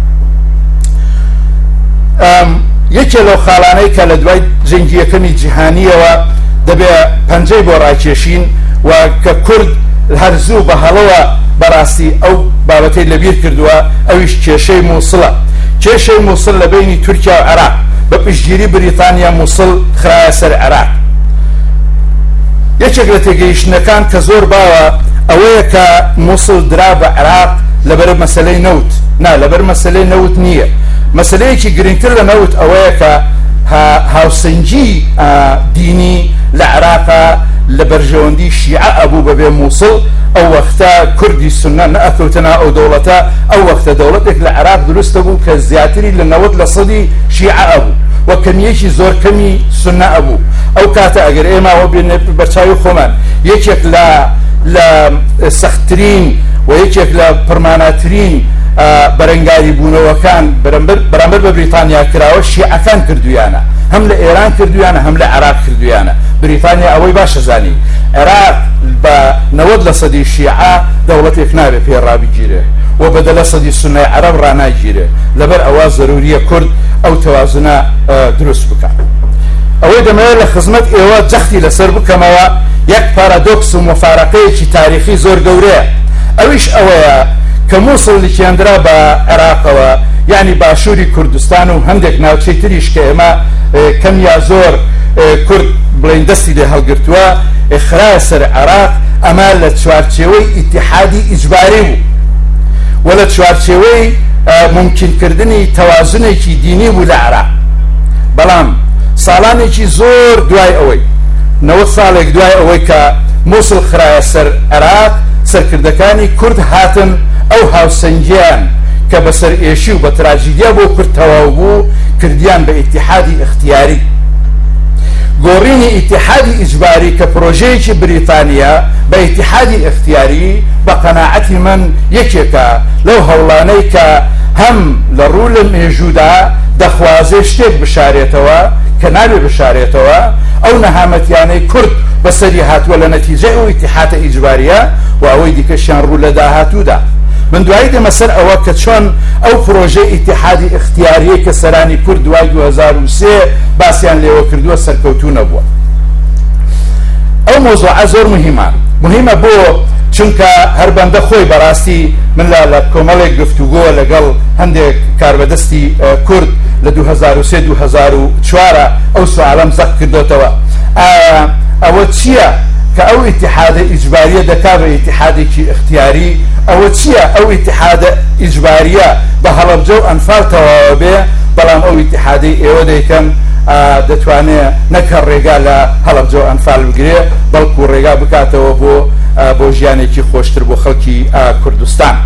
یەکێ لەو خاڵانەی کە لە دوای جەنگی یەکەمی جیهانیەوە دەبێ پەنجەی بۆ ڕاکێشین و کە کورد هەرزوو بە هەڵەوە بەڕاستی ئەو بابەتەی لەبیر کردووە، ئەویش کێشەی مووسڵە. کێشەی مووسڵ لە بینی تورکیا و عێراق بە پشتگیری بریتانیا مووسڵ خرایە سەر عێراق. یەکێک لە تێگەیشتنەکان کە زۆر باوە ئەوەیە کە مووسڵ درا بە عێراق لەبەر مەسەلەی نەوت، نا لەبەر مەسەلەی نەوت نییە. مەسەلەیەکی گرنگتر لە نەوت ئەوەیە کە هاوسەنگی دینی لە عێراقا لە بەرژەوەندی شیعە ئەبوو بەبێ مووسڵ، ئەو وەختە کوردی سونە نەئەکەوتنە ئەو دەوڵەتە، ئەو وەختە دەوڵەتێک لە عێراق دروستە بوو کە زیاتری لە 90% شیعە ئەبوو و کەمیەکی زۆر کەمی سونە ئەبوو. ئەو کاتە ئەگەر ئێمەوە بێنێ بەرچاوی خۆمان، یەکێک لە سەختترین و یەکێک لە پڕماناترین بەرەنگاری بوونەوەکان بەرامبەر بە بریتانیا کراوە شیعەکان کردویانە، هەم لە ئێران کردویانە هەم لە عێراق کردویانە. بریتانیا ئەوەی باشە زانی عێراق بە 90% شیعە دەوڵەتێک نابێت پێ ڕابگیرێ و بەدەلە سەدی سونای عەرەب ڕاناگیرێ، لەبەر ئەوە زەروریە کورد ئەو تەوازنە دروست بکات. ئەوەی دەمەوێت لە خزمەت ئێوە جەختی لەسەر بکەمەوە یەک پارادۆکس و مفارەقەیەکی تاریخی زۆر گەورەیە، ئەویش ئەوەیە کە مووسڵ لیکێندرا بە عێراقەوە، یعنی باشووری کوردستان و هەندێک ناوچەی تریش کە ئێمە کەم یا زۆر کورد بڵین دەستی لێ هەڵگرتووە، خرایە سەر عێراق. ئەمە لە چوارچێوەی ئیتیحادی ئیجباری بوو و لە چوارچێوەی ممکنکردنی تەوازنێکی دینی بوو لە عێراق. بەڵام ساڵانێکی زۆر دوای ئەوەی 90 ساڵێک دوای ئەوەی کە مووسڵ خرایە سەر عێراق، سەرکردەکانی کورد هاتن ئەو هاوسەنگیان کە بەسەر ئێشی و بە تراژیدیا بۆ کورد تەواو بوو کردیان بە ئیتیحادی اختیاری. گۆڕینی ئیتیحادی ئیجباری کە پرۆژەیەکی بریتانیا بە ئیتیحادی اختیاری بە قەناعەتی من یەکێکە لەو هەوڵانەی کە هەم لە ڕوو لە مێژوودا دەخوازێ شتێک بشارێتەوە کە نابێ بشارێتەوە، ئەو نەهامەتیانەی کورد بەسەری هاتووە لە نەتیجەی ئەو ئیتیحادە ئیجباریە و ئەوەی دیکەشیان ڕوو لە داهاتوودا. من دوایی دەمە سەر ئەوە کە چۆن ئەو پرۆژەی ئیتیحادی اختیاریە کە سەرانی کورد دوای 2003 باسییان لێوە کردووە سەرکەوتوو نەبووە. ئەو مۆزوعە زۆر مهمە بۆ چونکە هەر بەندە خۆی بەڕاستی من لە کۆمەڵێک گفتوگۆ لەگەڵ هەندێک کاربەدەستی کورد لە 2003-2004 ئەو سوالەم زەق کردوتەوە، ئەوە چییە کە ئەو ئیتیحادە ئیجباریە دەکا بە ئیتیحادێکی اختیاری؟ ئەوە چییە ئەو ئیتیحادە ئیجباریە بە هەڵەبجە و ئەنفال تەواو بێ، بەڵام ئەو ئیتیحادەی ئێوە دەیکەن دەتوانێت نەکە ڕێگا لە هەڵەبجە و ئەنفال بگرێ، بەڵکو ڕێگا بکاتەوە بۆ ژیانێکی خۆشتر بۆ خەڵکی کوردستان.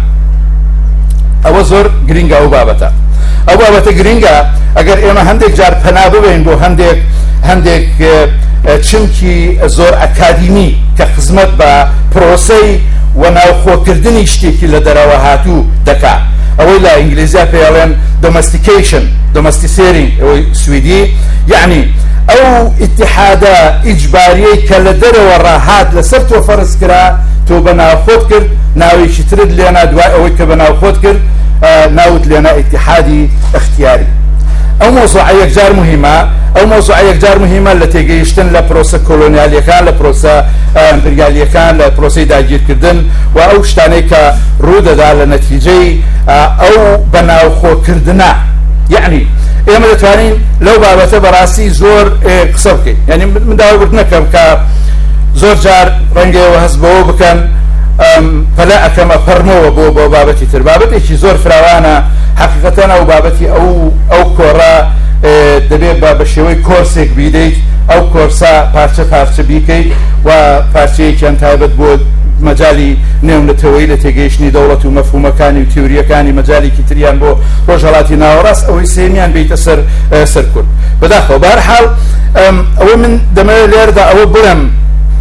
ئەوە زۆر گرنگە ئەو بابەتە. ئەو بابەتە گرنگە ئەگەر ئێمە هەندێک جار پەنا ببین بۆ هەندێک چمکی زۆر ئەکادیمی کە خزمەت بە پرۆسەی و ناوخۆکردنی شتێکی لە دەرەوە هاتوو دەکا. ئەوەی لە ئینگلیزیا پێڵێن دۆمەستیسێرینگ، ئەوەی سویدی، یعنی ئەو ئیتیحادە ئیجباریەی کە لە دەرەوە ڕاهات لەسەر تۆ فەرز کرا، تۆ بە ناوخۆت کرد، ناوێکی ترت لێنا، دوای ئەوەی کە بە ناوخۆت کرد ناوت لنا اتحادي اختياري. او موضوع يكجار مهمة او موضوع يكجار مهمة لتيجيشتن لبروسة كولونيالية كان لبروسة امبريالية كان لبروسة داجير كردن او شتاني كرودة دا لنتيجة او بناو خو كردنا. يعني اما لتوانين لو بابته براسي زور قصبكي يعني من داو بردنكم كزور جار رنگي وهزبو بكن فلا أكما فرمو بو بابتي تر بابتي شي زور فراوانا حقيقة أو بابتي أو كورا دبي بشوي كورسك بيديك أو كورسا بارچه بيكي و بارچه كان تايبت بود مجالي نيوم لتويلة تيجيشني دولة ومفهوم كاني وتيوريا كاني مجالي كتريان بو رجالاتي ناوراس أو يسيميان بيت سر كل بداخل بارحال أو من دماء ليردا أو برم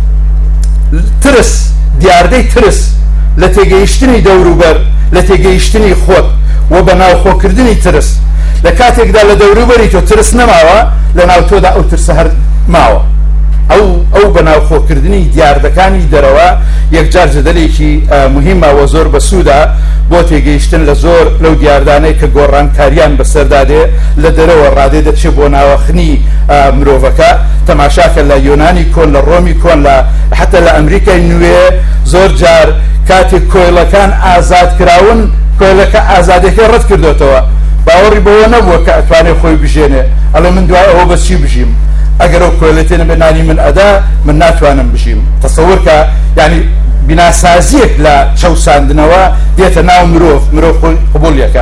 ترس دیاردەی ترس لە تێگەیشتنی دەوروبەر لە تێگەیشتنی خۆت و بە ناوخۆکردنی ترس لە کاتێکدا لە دەوروبەری تۆ ترس نەماوە لە ناو تۆدا ئەو ترسە هەر ماوە ئەو بە ناوخۆکردنی دیاردەکانی دەرەوە یەکجار جدەلێکی مهمە و زۆر بەسوودا بۆ تێگەیشتن لە زۆر لەو دیاردانەی کە گۆڕانکاریان بەسەردادێ لە دەرەوە ڕادێ دەچێت بۆ ناوەخنی مرۆڤەکە تەماشاکە لە یۆنانی کۆن لە ڕۆمی کۆن لە حتى لە ئەمریکای نوێ زۆر جار کاتێک کۆیلەکان ئازاد کراون کۆیلەکە ئازادەکەی ڕەت کردوێتەوە باوەڕی بەوە نەبووە کە ئەتوانێت خۆی بژێنێ ئەڵێ من دوای ئەوە بەچی بژیم ئەگەر ئەو کۆیلەتێنە بە نانی من ئەدا من ناتوانم بژیم تەسەوور کە یعنی بیناسازیەک لە چەوساندنەوە دێتە ناو مرۆڤ قبوڵیەکە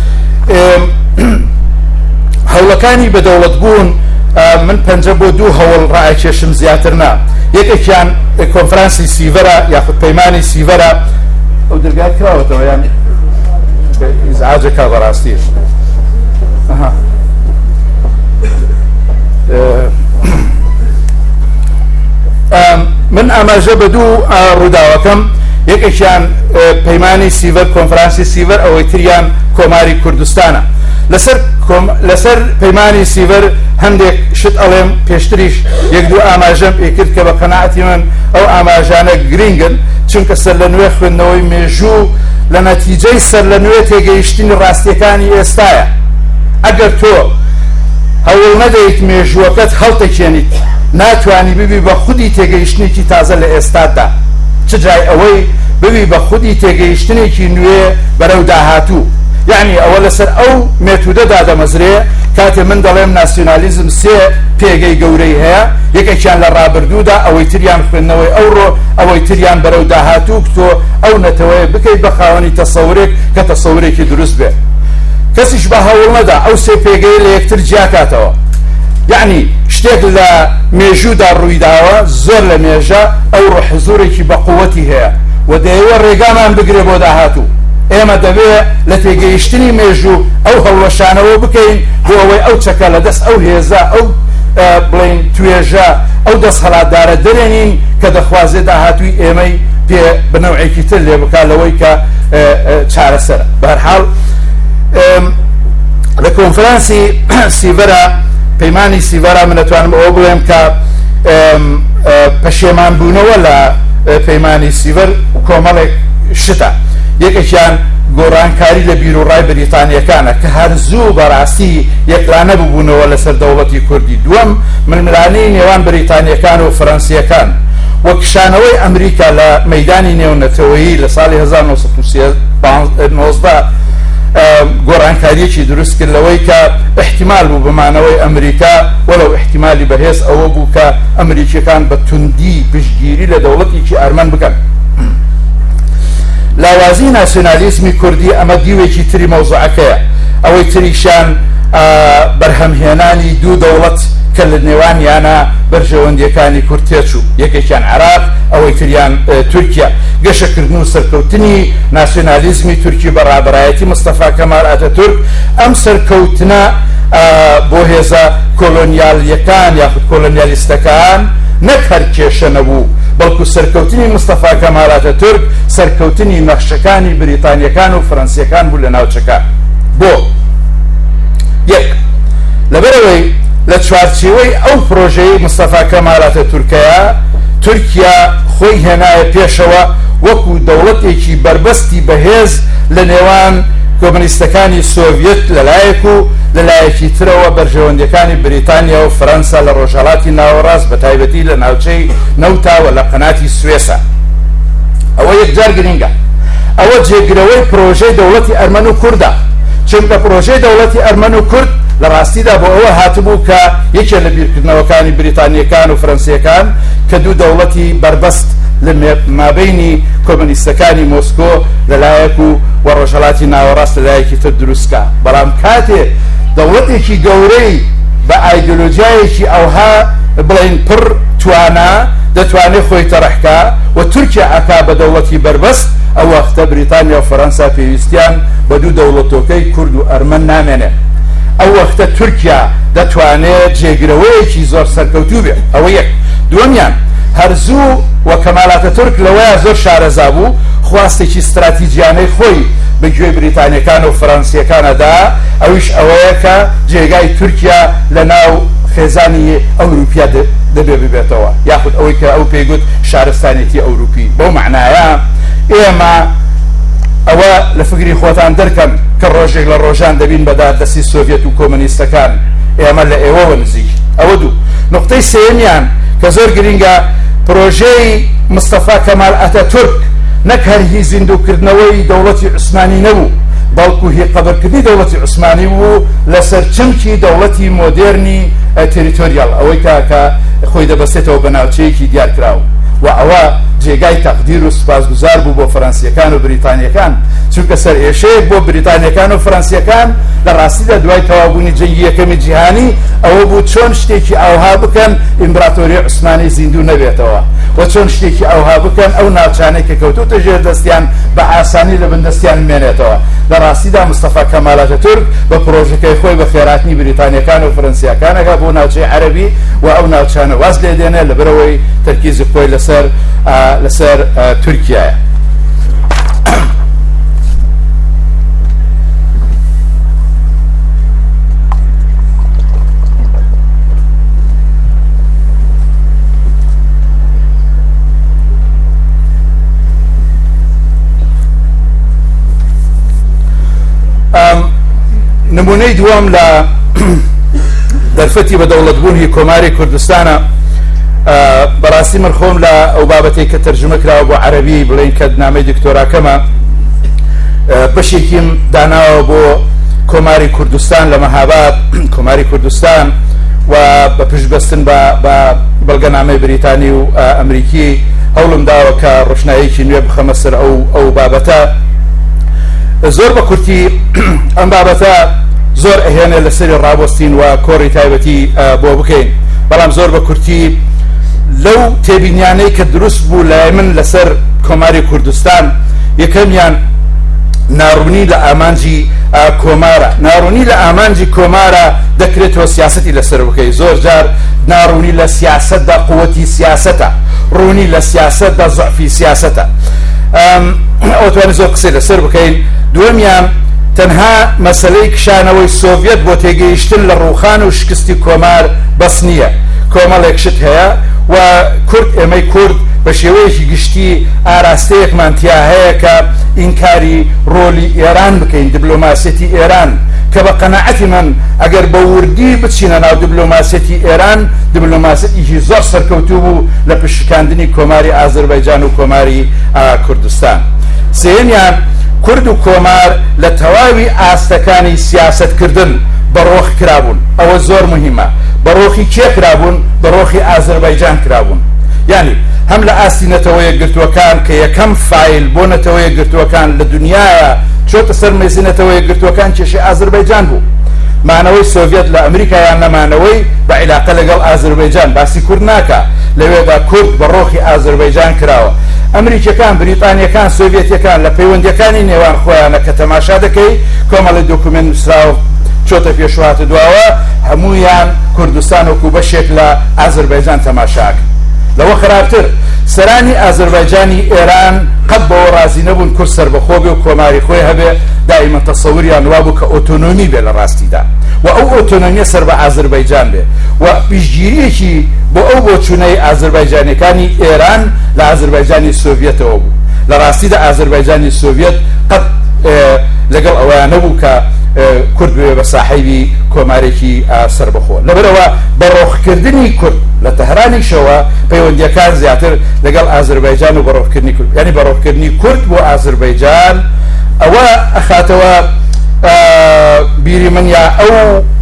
هەوڵەکانی بەدەوڵەت بوون من پەنجە بۆ دوو هەوڵ ڕائکێشم زیاتر نا یەکێکیان کۆنفرانسی سیڤەرە یاخود پەیمانی سیڤەرە ئەو دەرگای کراوەتەوە یان ئیزعاجەکە بەڕاستی من ئاماژە بە دوو ڕووداوەکەم یەکێکیان پەیمانی سیڤەر کۆنفرانسی سیڤەر ئەوەی تریان کۆماری کوردستانە لەسەر پەیمانی سیڤەر هەندێک شت ئەڵێم پێشتریش یەک دوو ئاماژەم پێکرد کە بە قەناعەتی من ئەو ئاماژانە گرنگن چونکە سەر لە نوێ خوێندنەوەی مێژوو لە نەتیجەی سەر لە نوێ تێگەیشتنی ڕاستیەکانی ئێستایە ئەگەر تۆ هەوڵ نەدەیت مێژووەکەت هەڵتەکێنیت ناتوانی ببی بە خودی تێگەیشتنێکی تازە لە ئێستادا چ جای ئەوەی ببی بە خودی تێگەیشتنێکی نوێ بەرەو داهاتوو یعنی ئەوە لەسەر ئەو مێتودەدا دەمەزرێ کاتێ من دەڵێم ناسیۆنالیزم سێ پێگەی گەورەی هەیە یەکێکیان لە ڕابردوودا ئەوەی تریان خوێندنەوەی ئەوڕۆ ئەوەی تریان بەرەو داهاتوو تۆ ئەو نەتەوەیە بکەیت بە خاوەنی تەسەورێک کە تەسەورێکی دروست بێ کەسیش بە هەوڵ نەدا ئەو سێ پێگەی لە یەکتر جیاکاتەوە یعنی شتێک لە مێژوودا ڕوویداوە زۆر لە مێژە ئەو ڕۆ حزورێکی بە قووەتی هەیە و دەیەوە ڕێگامان بگرێ بۆ داهاتوو ئێمە دەبێت لە تێگەیشتنی مێژوو ئەو هەڵوەشانەوە بکەین بۆ ئەوەی ئەو چەکە لە دەست ئەو هێزە ئەو بڵین توێژە ئەو دەست هەڵاتدارە دەرێنین کە دەخوازێت داهاتووی ئێمەی پێ بنەوعێکی تر لێ بکالەوەی کە چارەسەرە بەهەرحاڵ لە کۆنفرانسی سیڤەرە پەیمانی سیڤەرە من دەتوانم ئەوە بڵێم کە پەشێمان بوونەوە لە پەیمانی سیڤەر کۆمەڵێک شتە یەکێکیان گۆڕانکاری لە بیرۆڕای بریتانیەکانە کە هەر زوو بەڕاستی یەکلانە ببوونەوە لەسەر دەوڵەتی کوردی دووەم ململانەی نێوان بریتانیەکان و فەڕەنسیەکان وەک شانەوەی ئەمریکا لە مەیدانی نێونەتەوەیی لە ساڵی 1919 گۆڕانکاریەکی دروست کرد لەوەی کە احتیمال بوو بمانەوەی ئەمریکا وەڵەو احتیمالی بەهێز ئەوە بوو کە ئەمریکیەکان بە توندی پشتگیری لە دەوڵەتێکی ئەرمەن بکەن لاوازی ناسیۆنالیزمی کوردی ئەمە دیوێکی تری مەوزوعەکەیە ئەوەی تریشان بەرهەمهێنانی دوو دەوڵەت کە لە نێوانیانە بەرژەوەندیەکانی کورد تێچوو یەکێکیان عێراق ئەوەی تریان تورکیا گەشەکردن و سەرکەوتنی ناسیۆنالیزمی تورکی بەڕابەرایەتی مستەفا کەمال ئاتەتورک ئەم سەرکەوتنە بۆ هێزە کۆلۆنیالیەکان یاخود کۆلۆنیالیستەکان نەک هەر کێشە نەبوو بەڵکو سەرکەوتنی مستەفا کەمال ئاتەتورک سەرکەوتنی نەخشەکانی بریتانیەکان و فەڕەنسیەکان بوو لە ناوچەکە بۆ یەک لەبەرەوەی لە چوارچێوەی ئەو پرۆژەی مستەفا کەمال ئاتەتورکەیە تورکیا خۆی هێنایە پێشەوە وەکو دەوڵەتێکی بربەستی بەهێز لە نێوان کۆمونیستەکانی سۆڤیەت لەلایەک و لەلایەکی ترەوە بەرژەوەندەکانی بریتانیا و فەرەنسا لە ڕۆژهەڵاتی ناوەڕاست بە تایبەتی لە ناوچەی نەوتاوە لە قەناتی سوێسە. ئەوە یەکجار گرنگە. ئەوە جێگرەوەی پرۆژەی دەوڵەتی ئەرمەن و کوردە، چونکە پرۆژەی دەوڵەتی ئەرمەن و کورد لە ڕاستیدا بۆ ئەوە هاتبوو کە یەکێ لە بیرکردنەوەکانی بریتانیەکان و فەرەنسیەکان کە دوو دەوڵەتی بربەست لە مابەینی کۆمونیستەکانی مۆسکۆ لەلایەک و ڕۆژهەڵاتی ناوەڕاست لەلایەکی تر دروستکە. بەڵام کاتێ دەوڵەتێکی گەورەی بە ئایدۆلۆژیایەکی ئەوها بڵین پڕ توانە دەتوانێت خۆی تەڕەحکا و تورکیا ئەکا بە دەوڵەتی بربەست، ئەو وەختە بریتانیا و فەرەنسا پێویستیان بە دوو دەوڵەتۆکەی کورد و ئەرمەن نامێنێ. ئەو وەختە تورکیا دەتوانێت جێگرەوەیەکی زۆر سەرکەوتوو بێت. ئەوە یەک. دووەمیان هەرزوو وە کەمالاتە تورک لەوەیە زۆر شارەزا بوو، خواستێکی استراتیجیانەی خۆی بەگوێ بریتانیەکان و فەرەنسیەکانەدا، ئەویش ئەوەیە کە جێگای تورکیا لە ناو خێزانی ئەوروپیا دەبێ ببێتەوە، یاخود ئەوەی کە ئەو پێیگوت شارستانێتی ئەوروپی. بەو معنایە ئێمە ئەوە لە فکری خۆتان دەرکەن کە ڕۆژێک لە ڕۆژان دەبین بەدار دەستی سۆڤیەت و کۆمونیستەکان، ئێمە لە ئێوەوە نزیک. ئەوە دوو. نقطەی سێمیان کە زۆر گرنگە، پرۆژەی مستەفا کەمال ئەتەتورک نەک هەر هی زیندووکردنەوەی دەوڵەتی عوسمانی نەبوو، بەڵکو هی قەبرکردنی دەوڵەتی عوسمانی بوو لەسەر چمکی دەوڵەتی مۆدێرنی تریتۆریال، ئەوەی کە خۆی دەبەستێتەوە بە ناوچەیەکی دیارکراوە. و ئەوە جێگای تەقدیر و سوپاسگوزار بوو بۆ فەرەنسیەکان و بریتانیەکان، چونکە سەر ئێشەیەک بۆ بریتانیەکان و فەرەنسیەکان لە ڕاستیدا دوای تەواوبوونی جەنگی یەکەمی جیهانی ئەوە بوو چۆن شتێکی ئەوها بکەن ئیمپراتۆری عوسمانی زیندوو نەبێتەوە، و چۆن شتێکی ئەوها بکەن ئەو ناوچانەی کە کەوتوتە ژێر دەستیان بە ئاسانی لە بندەستیان بمێنێتەوە. لە ڕاستیدا مستەفا کەمال ئەتەتورک بە پرۆژەکەی خۆی بە خێراتنی بریتانیەکان و فەرەنسیەکانەکە بۆ ناوچەی عەرەبی و ئەو ناوچانە واز لێ دێنێ لەبەرەوەی تەرکیزی خۆی لەسەر تورکیایە. نمونەی دووەم لە دەرفەتی بەدەوڵەتبوونی کۆماری کوردستانە، بەڕاستی من خۆم لە ئەو بابەتەی کە تەرجمە کراوە بۆ عەرەبی بڵێن کە نامەی دکتۆراکەمە بەشێکیم داناوە بۆ کۆماری کوردستان لە مەهاباد، کۆماری کوردستان و بە پشتبەستن بە بەڵگەنامەی بریتانی و ئەمریکی هەوڵم داوە کە ڕۆشناییەکی نوێ بخەمە سەر ئەو بابەتە. زۆر بە کورتی ئەم بابەتە زۆر ئەهێنێ لەسەری ڕابۆستین و کۆڕی تایبەتی بۆ بکەین، بەڵام زۆر بە کورتی لەو تێبینیانەی کە دروست بوو لای من لەسەر کۆماری کوردستان، یەکەمیان ناڕوونی لە ئامانجی کۆمارە. ناڕوونی لە ئامانجی کۆمارە دەکرێتەوە سیاسەتی لەسەر بکەی. زۆر جار ناڕوونی لە سیاسەتدا قووەتی سیاسەتە، ڕوونی لە سیاسەتدا زەعفی سیاسەتە. ئەوتوانی زۆر قسەی لەسەر بکەین. دووەمیان تەنها مەسەلەی کشانەوەی سۆڤیەت بۆ تێگەیشتن لە ڕووخان و شکستی کۆمار بەس نییە، کۆمەڵێک شت هەیە و کورد ئێمەی کورد بە شێوەیەکی گشتی ئاراستەیەکمان تیا هەیە کە ئینکاری ڕۆلی ئێران بکەین، دیبلۆماسیەتی ئێران، کە بە قەناعەتی من ئەگەر بە وردی بچینە ناو دیبلۆماسیەتی ئێران، دیبلۆماسیەتیشی زۆر سەرکەوتوو بوو لە پشتکاندنی کۆماری ئازەربایجان و کۆماری کوردستان. سێمیان کورد و کۆمار لە تەواوی ئاستەکانی سیاسەتکردن بەڕۆخ کرابوون. ئەوە زۆر مهمە. بەڕۆخی کێ کرابوون؟ بەڕۆخی ئازەربایجان کرابوون. یعنی هەم لە ئاستی نەتەوە یەکگرتووەکان کە یەکەم فایل بۆ نەتەوە یەکگرتووەکان لە دنیاە چۆتە سەر مێزی نەتەوە یەکگرتووەکان کێشەی ئازەربایجان بوو. مانەوەی سۆڤیەت لە ئەمریکایان نەمانەوەی بە عیلاقە لەگەڵ ئازەربایجان باسی کورد ناکە، لەوێدا کورد بەڕۆخی ئازەربایجان کراوە. ئەمریکیەکان، بریتانیەکان، سۆڤیەتیەکان لە پەیوەندیەکانی نێوان خۆیانە کە تەماشا دەکەی کۆمەڵی دۆکومنت نووسراوە چۆتە پێشوهاتە دواوە، هەموویان کوردستان وەکو بەشێک لە ئازەربایجان تەماشاکە. لەوە خراپتر سەرانی ئازەربایجانی ئێران قەت بەوە ڕازی نەبوون کورد سەربەخۆ بێ و کۆماری خۆی هەبێ، دائیمە تەسەووریان وا بوو کە ئۆتۆنۆمی بێ لە ڕاستیدا و ئەو ئۆتۆنۆمیە سەر بە ئازەربایجان بێ و پیشگیریەکی بۆ ئەو بۆچوونەی ئازەربایجانیەکانی ئێران لە ئازەربایجانی سۆڤیەتەوە بوو. لە ڕاستیدا ئازەربایجانی سۆڤیەت قەت لەگەڵ ئەوەیان نەبوو کە کورد بێ بە ساحەیبی کۆمارێکی سەربەخۆ. لەبەرەوە بەڕۆخکردنی کورد لە تەهرانیشەوە پەیوەندیەکان زیاتر لەگەڵ ئازەربایجان و بەڕۆخکردنی کورد، یعنی بەڕۆخکردنی کورد بۆ ئازەربایجان ئەوە ئەخاتەوە بیری من یا ئەو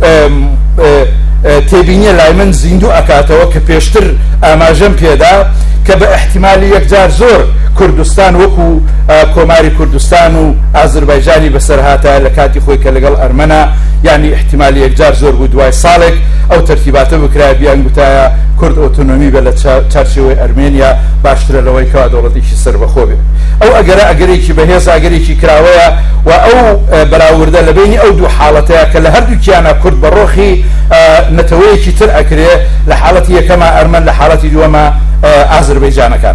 تێبینیە لای من زیندوو ئەکاتەوە کە پێشتر ئاماژەم پێدا کە بە احتیمالی یەکجار زۆر کوردستان وەکو کۆماری کوردستان و ئازەربایجانی بەسەرهاتە لە کاتی خۆی کە لەگەڵ ئەرمەنە، یعنی احتیمالی یەکجار زۆر بوو دوای ساڵێک ئەو تەرتیباتە بکرا بیان گوتایە کورد ئۆتۆنۆمی بە لە چارچێوەی ئەرمێنیا باشترە لەوەی کەوا دەوڵەتێکی سەربەخۆ بێت. ئەو ئەگەرە ئەگەرێکی بەهێز ئەگەرێکی کراوەیە و ئەو بەراوردە لە بینی ئەو دوو حاڵەتەیە کە لە هەردووکیانە کورد بەڕۆخی نەتەوەیەکی تر ئەکرێ لە حاڵەتی یەکەمە ئەرمەن لە حاڵەتی دووەمە ئازەربایجانەکان.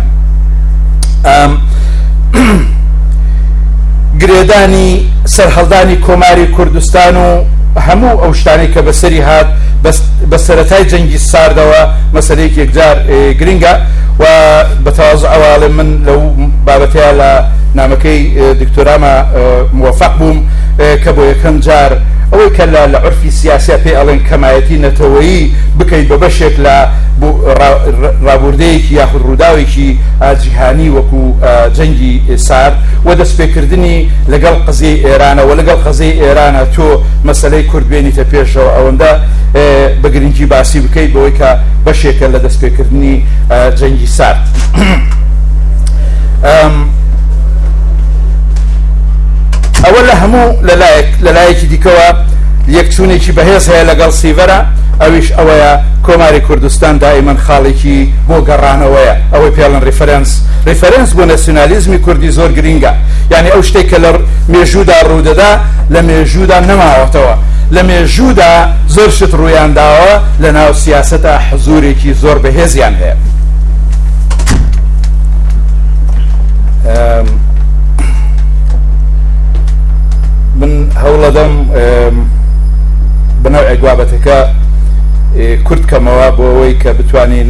گرێدانی سەرهەڵدانی کۆماری کوردستان و هەموو ئەو شتانی کە بەسەری هات بە سەرەتای جەنگی ساردەوە مەسەلەیەکی یەکجار گرنگە و بە تەواضع ئەواڵێ من لەو بابەتەیە لە نامەکەی دکتۆرامە موفق بووم کە بۆ یەکەم جار ئەوەی کە لە عرفی سیاسیە پێی ئەڵێن کەمایەتی نەتەوەیی بکەیت بە بەشێک لە ڕابوردەیەکی یاخود ڕووداوێکی جیهانی وەکو جەنگی سارد و دەستپێکردنی لەگەڵ قزەی ئێرانە و لەگەڵ قزەی ئێرانە تۆ مەسەلەی کورد بێنیتە پێشەوە ئەوەندە بە گرنگی باسی بکەیت بەوەی کە بەشێکە لە دەستپێکردنی جەنگی سارد. ئەوە لە هەموو لەلایەکی دیکەوە یەکچوونێکی بەهێز هەیە لەگەڵ سیڤەرە، ئەویش ئەوەیە کۆماری کوردستان دائیمەن خاڵێکی بۆ گەڕانەوەیە، ئەوەی پێڵن ریفەرەنس بۆ نەسیۆنالیزمی کوردی زۆر گرینگە، یعنی ئەو شتێک کە لە مێژوودا ڕوودەدا لە مێژوودا نەماوەتەوە، لە مێژوودا زۆر شت ڕوویانداوە لە ناو سیاسەتە حزورێکی زۆر بەهێزیان هەیە. من هەوڵەدەم بنەوعی بابەتەکە کورد کەمەوە بۆ ئەوەی کە بتوانین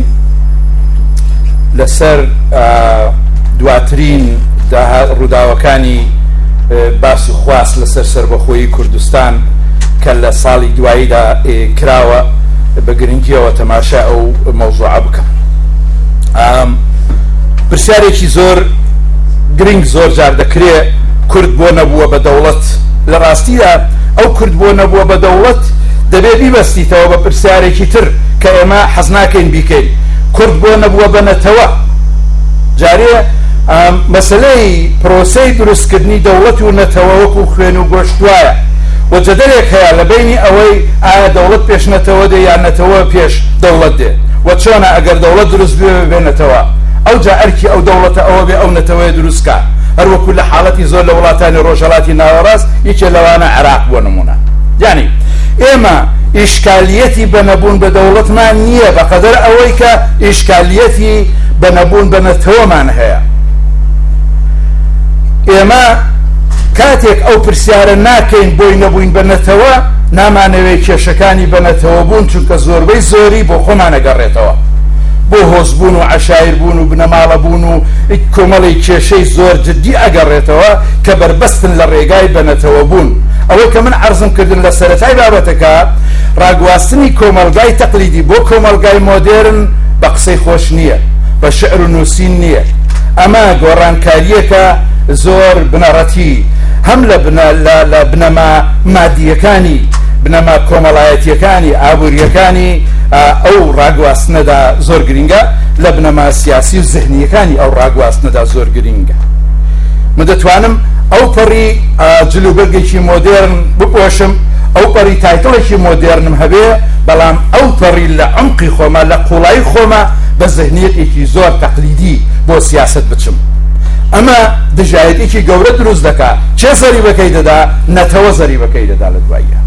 لەسەر دواترین ڕووداوەکانی باس و خواست لەسەر سەربەخۆیی کوردستان کە لە ساڵی دواییدا کراوە بە گرنگیەوە تەماشا ئەو مەوزوعە بکەم. پرسیارێکی زۆر گرنگ زۆر جار دەکرێت کورد بۆ نەبووە بە دەوڵەت، لە ڕاستیدا ئەو کورد بۆ نەبووە بە دەوڵەت دەبێ بیبەستیتەوە بە پرسیارێکی تر کە ئێمە حەز ناکەین بیکەین. کورد بۆ نەبووە بە نەتەوە، جارێ مەسەلەی پرۆسەی دروستکردنی دەوڵەت و نەتەوە وەکو خوێن و گۆشتوایە و جەدەلێک هەیە لە بینی ئەوەی ئایا دەوڵەت پێش نەتەوە دێ یان نەتەوە پێش دەوڵەت دێ و چۆنە ئەگەر دەوڵەت دروست بێ نەتەوە ئەو جا ئەرکی ئەو دەوڵەتە ئەوە بێ ئەو نەتەوەی دروستکە. هەروەکو لە حاڵەتی زۆر لە وڵاتانی ڕۆژهەڵاتی ناوەڕاست یەکێ لەوانە عێراق بۆ نمونە. یعنی ئێمە ئیشکالیەتی بە نەبوون بە دەوڵەتمان نییە بەقەدەر ئەوەی کە ئیشکالیەتی بە نەبوون بە نەتەوەمان هەیە. ئێمە کاتێک ئەو پرسیارە ناکەین بۆی نەبووین بە نەتەوە نامانەوەی کێشەکانی بە نەتەوە بوون چونکە زۆربەی زۆری بۆ خۆمانەگەڕێتەوە، بۆ هۆزبوون و عەشایر بوون و بنەماڵە بوون و کۆمەڵی کێشەی زۆر جددی ئەگەڕێتەوە کە بربەستن لە ڕێگای بەنەتەوە بوون. ئەوەی کە من عەرزم کردن لە سەرەتای بابەتەکە ڕاگواستنی کۆمەلگای تەقلیدی بۆ کۆمەلگای مۆدێرن بە قسەی خۆش نییە، بە شعر و نووسین نییە. ئەمە گۆڕانکاریەکە زۆر بنەڕەتی هەم لە بنەما مادیەکانی بنەما کۆمەڵایەتیەکانی ئابوووریەکانی ئەو ڕاگواستنەدا زۆر گرنگە، لە بنەما سیاسی و زەهنیەکانی ئەو ڕاگواستنەدا زۆر گرنگە. من دەتوانم ئەو پەڕی جلوبەرگێکی مۆدێرن بپۆشم، ئەو پەڕی تایتڵێکی مۆدێرنم هەبێ، بەڵام ئەو پەڕی لە عەمقی خۆمە لە قوڵایی خۆمە بە زەهنیەتێکی زۆر تەقلیدی بۆ سیاست بچم. ئەمە دژایەتێکی گەورە دروست دەکات. چێ زەریبەکەی دەدا؟ نەتەوە زەریبەکەی دەدا لە دواییە.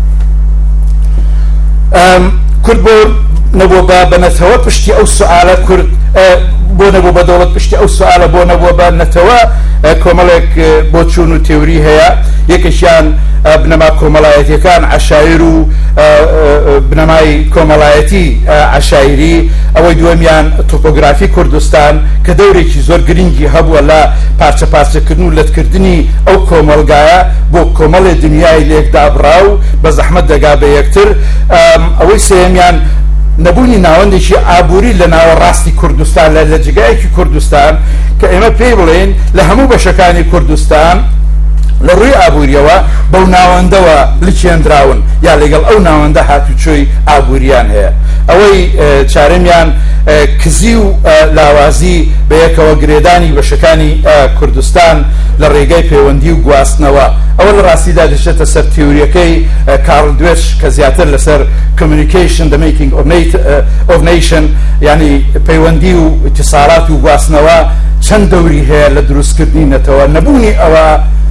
کورد بۆ نەبووە بە نەتەوە پشتی ئەو سوالە کورد بۆ نەبوو بە دەوڵەت پشتی ئەو سوالە بۆ نەبووە بە نەتەوە کۆمەڵێک بۆ چوون و تێوری هەیە یەکێکیان بنەما کۆمەڵایەتیەکان عەشایر و بنەمای کۆمەڵایەتی عەشایری ئەوەی دووەمیان تۆپۆگرافی کوردستان کە دەورێکی زۆر گرنگی هەبووە لە پارچە پارچەکردن و لەتکردنی ئەو کۆمەلگایە بۆ کۆمەڵی دنیای لێکدابڕا و بە زەحمەت دەگا بە یەکتر ئەوەی سێمیان نەبوونی ناوەندێکی ئابووری لە ناوەڕاستی کوردستان لە جگایەکی کوردستان کە ئێمە پێی بڵێن لە هەموو بەشەکانی کوردستان لە ڕووی ئابووریەوە بەو ناوەندەوە لچێنراون یا لەگەڵ ئەو ناوەندە هاتوچۆی ئابووریان هەیە ئەوەی چارەمیان کزی و لاوازی بە یەکەوە گرێدانی بەشەکانی کوردستان لە ڕێگای پەیوەندی و گواستنەوە ئەوە لە ڕاستیدا دەچێتە سەر تیۆریەکەی کارل دوێش کە زیاتر لەسەر communication the making of nation یعنی پەیوەندی و اتصالات و گواستنەوە چەند دەوری هەیە لە دروستکردنی نەتەوە نەبوونی ئەوە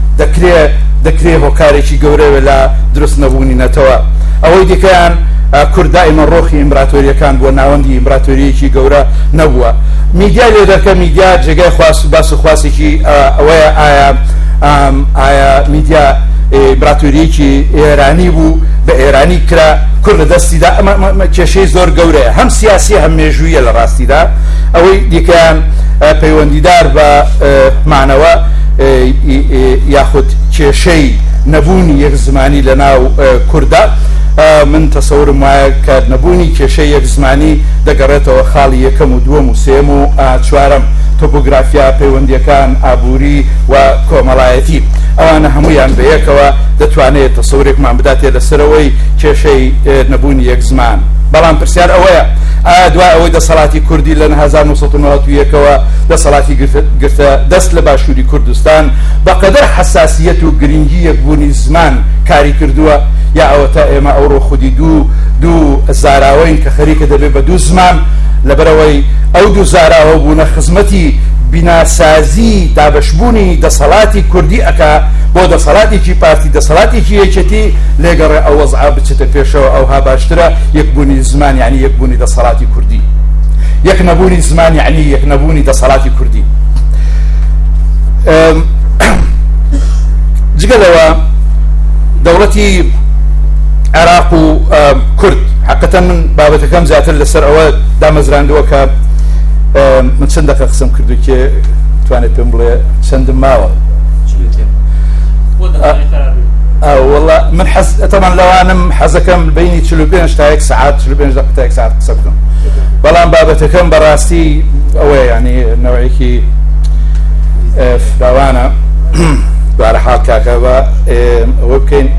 دەکرێت هۆکارێکی گەورەوە لە دروست نەبوونی نەتەوە ئەوەی دیکەیان کورد دائیمەن ڕۆخی ئیمپراتۆریەکان بۆ ناوەندی ئیمپراتۆریەکی گەورە نەبووە میدیا لێ دەکە میدیا جێگای باس و خواسێکی ئەوەیە ئایا میدیا ئیمپراتۆریەکی ئێرانی بوو بە ئێرانی کرا کورد لە دەستیدا ئەمە کێشەی زۆر گەورەیە هەم سیاسی هەم مێژوویە لە ڕاستیدا ئەوەی دیکەیان پەیوەندیدار بە مانەوە یاخود کێشەی نەبوونی یەک زمانی لە ناو کووردا من تەسەورم وایە کە نەبوونی کێشەی یەک زمانی دەگەڕێتەوە خاڵی یەکەم و دووەم و سێم و چوارەم تۆپۆگرافیا پەیوەندیەکان ئابووری و کۆمەڵایەتی ئەوانە هەمویان بە یەکەوە دەتوانێت تەسەورێکمان بداتێت لەسەرەوەی کێشەی نەبوونی یەک زمان بەڵام پرسیار ئەوەیە ئایا دوای ئەوەی دەسەڵاتی کوردی لە 1991ەوە دەسەڵاتی گرتە دەست لە باشووری کوردستان بەقەدەر حساسیەت و گرنگی یەکبوونی زمان کاری کردووە یا ئەوە تا ئێمە ئەوڕۆ خودی دوو زاراوەین کە خەریکە دەبێت بە دوو زمان لەبەرەوەی ئەو دوو زاراوە بوونە خزمەتی بیناسازی دابشبوونی دەسەڵاتی کوردی ئەکا بۆ دەسەڵاتێکی پارتی دەسەڵاتێکی یەکێتی لێگەڕێ ئەو وەزعا بچێتە پێشەوە ئەوها باشترە یەکبوونی زمان یعنی یەکبوونی دەسەڵاتی کوردی یەک نەبوونی زمان یعنی یەک نەبوونی دەسەڵاتی کوردی جگەلەوە دەوڵەتی عێراق و کورد حقیقەتەن من بابەتەکەم زیاتر لەسەر ئەوە دامەزراندووە کە من چەند دەقە قسەم کردو کێ توانێت پێم بڵێ چەندم ماوە والله من طبعا لەوانم حەزەکەم بینی 45 تا 1 ساعت 45 دقیقە تا 1 ساعت قسە بکەم بەڵام بابەتەکەم بەڕاستی ئەوەیە ینی نەوەیەکی فراوانە دوارە حاڵ کاکە بە ئەوە بکەین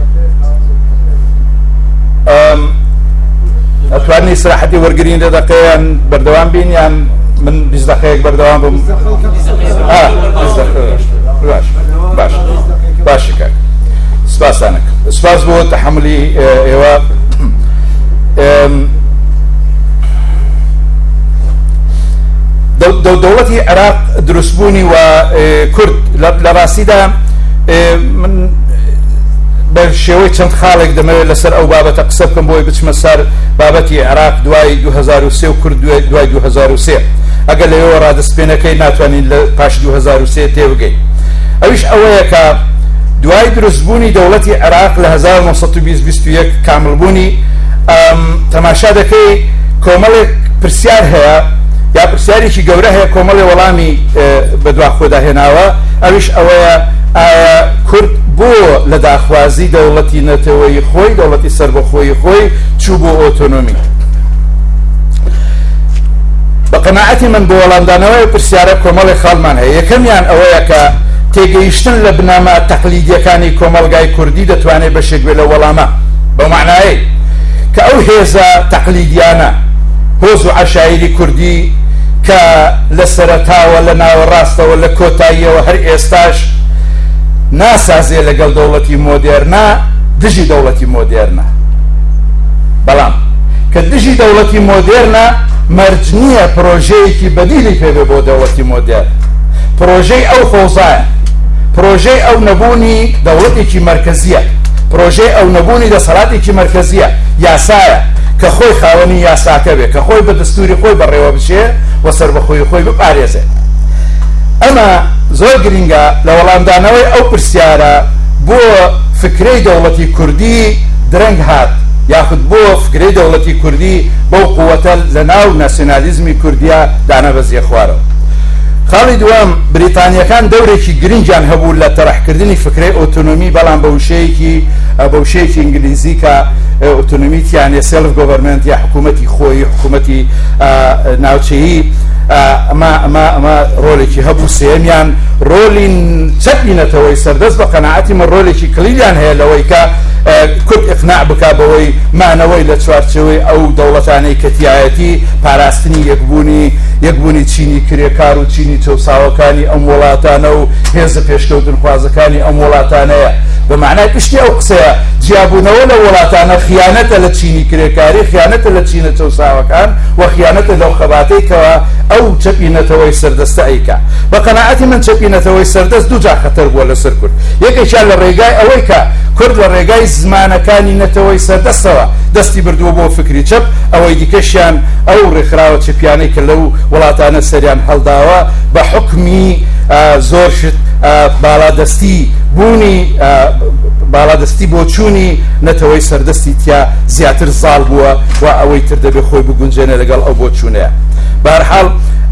ئەتوانی سراحەتی وەرگرین لە دەقەیان بەردەوام بین یان من 20 دقەیەک بەردەوام بم باشە کاک سپاسانك سپاس بۆ تەحملی ئێوە دەوڵەتی عێراق دروستبوونی و کورد لە ڕاستیدا من بە شێوەی چەند خاڵێک دەمەوێت لەسەر ئەو بابەتە قسە بکەم بۆی بچمە سەر بابەتی عێراق دوای 2003 و کورد دوای 2003 ئەگەر لەوێەوە ڕادەستپێنەکەی ناتوانین لە پاش 2003 تێبگەین ئەویش ئەوەیە کە دوای دروستبوونی دەوڵەتی عێراق لە 1921 کاملبوونی تەماشا دەکەی کۆمەڵێک پرسیار هەیە یا پرسیارێکی گەورە هەیە کۆمەڵی وەڵامی بەدوا خۆداهێناوە ئەویش ئەوەیە ئایا کورد بۆ لە داخوازی دەوڵەتی نەتەوەی خۆی دەوڵەتی سەربەخۆی خۆی چوو بۆ ئۆتۆنۆمی بە قەناعەتی من بۆ وەڵامدانەوەی پرسیارە کۆمەڵی خاڵمان هەیە یەکەمیان ئەوەیە کە تێگەیشتن لە بنەمە تەقلیدیەکانی کۆمەلگای کوردی دەتوانێت بەشێک بێت لە وەڵامە بەو معنایە کە ئەو هێزە تەقلیدیانە هۆز و عەشایری کوردی کە لە سەرەتاوە لە ناوەڕاستەوە لە کۆتاییەوە هەر ئێستاش ناسازێ لەگەڵ دەوڵەتی مۆدێرنا دژی دەوڵەتی مۆدێرنا بەڵام کە دژی دەوڵەتی مۆدێرنا مەرج نییە پرۆژەیەکی بەدیلی پێبێ بۆ دەوڵەتی مۆدێر پرۆژەی ئەو خۆزایە پرۆژەی ئەو نەبوونی دەوڵەتێکی مرکزیە پرۆژەی ئەو نەبوونی دەسەڵاتێکی مرکزیە یاسایە کە خۆی خاوەنی یاساکە بێ، کە خۆی بە دەستوری خۆی بەڕێوە بچێ و سەربەخۆی خۆی بپارێزێ. ئەمە زۆر گرنگە لە وەڵامدانەوەی ئەو پرسیارە بۆ فکرەی دەوڵەتی کوردی درەنگ هات، یاخود بۆ فکرەی دەوڵەتی کوردی بەو قووەتە لە ناو ناسیۆنالیزمی کوردیا دانە بەزیە خوارەوە. خاڵی دوام بریتانیەکان دەورێکی گرنگیان هەبوو لە تەڕەحکردنی فکرەی ئۆتۆنۆمی، بەڵام بە وشەیەکی ئینگلیزی کە ئۆتۆنۆمیتیانێ سێلف گۆڤەرمنت یا حکوومەتی خۆی، حکوومەتی ناوچەیی، ئەمە ڕۆلێکی هەبوو. سێمیان ڕۆلی چەپینەتەوەی سەردەست بە قەناعەتی من ڕۆلێکی کلیلیان هەیە لەوەی کە کورد ئقناع بکا بەوەی مانەوەی لە چوارچەوەی ئەو دەوڵەتانەی کەتیایەتی پاراستنی یەکبوونی چینی کرێکار و چینی چەساوەکانی ئەم وڵاتانە و هێزە پێشکەوتن خوازەکانی ئەم وڵاتانەیە. بە معنای پشتی ئەو قسەیە جیابوونەوە لە وڵاتانە خیانەتە لە چینی کرێکاری، خیانەتە لە چینە چەساوەکان و خیانەتە لەو خەباتەی کەوە ئەو چەپینەتەوەی سەردەستە ئەیکا. بە قەناعەتی من چەپینەتەوەی سەردەست دوو جا خەتەر بووە لەسەر کورد. یەکێکیان لە ڕێگای ئەوەی کە کورد لە ڕێگای زمانەکانی نەتەوەی سەردەستەوە دەستی بردووە بۆ فکری چەپ، ئەوەی دیکەشیان ئەو ڕێکخراوە چەپیانەی کە لەو وڵاتانە سەریان هەڵداوە بە حکمی زۆر شت باڵادەستی بوونی باڵادەستی بۆ چوونی نەتەوەی سەردەستی تیا زیاتر زاڵ بووە و ئەوەی تر دەبێت خۆی بگونجێنێ لەگەڵ ئەو بۆ چوونەیە. بەهەرحاڵ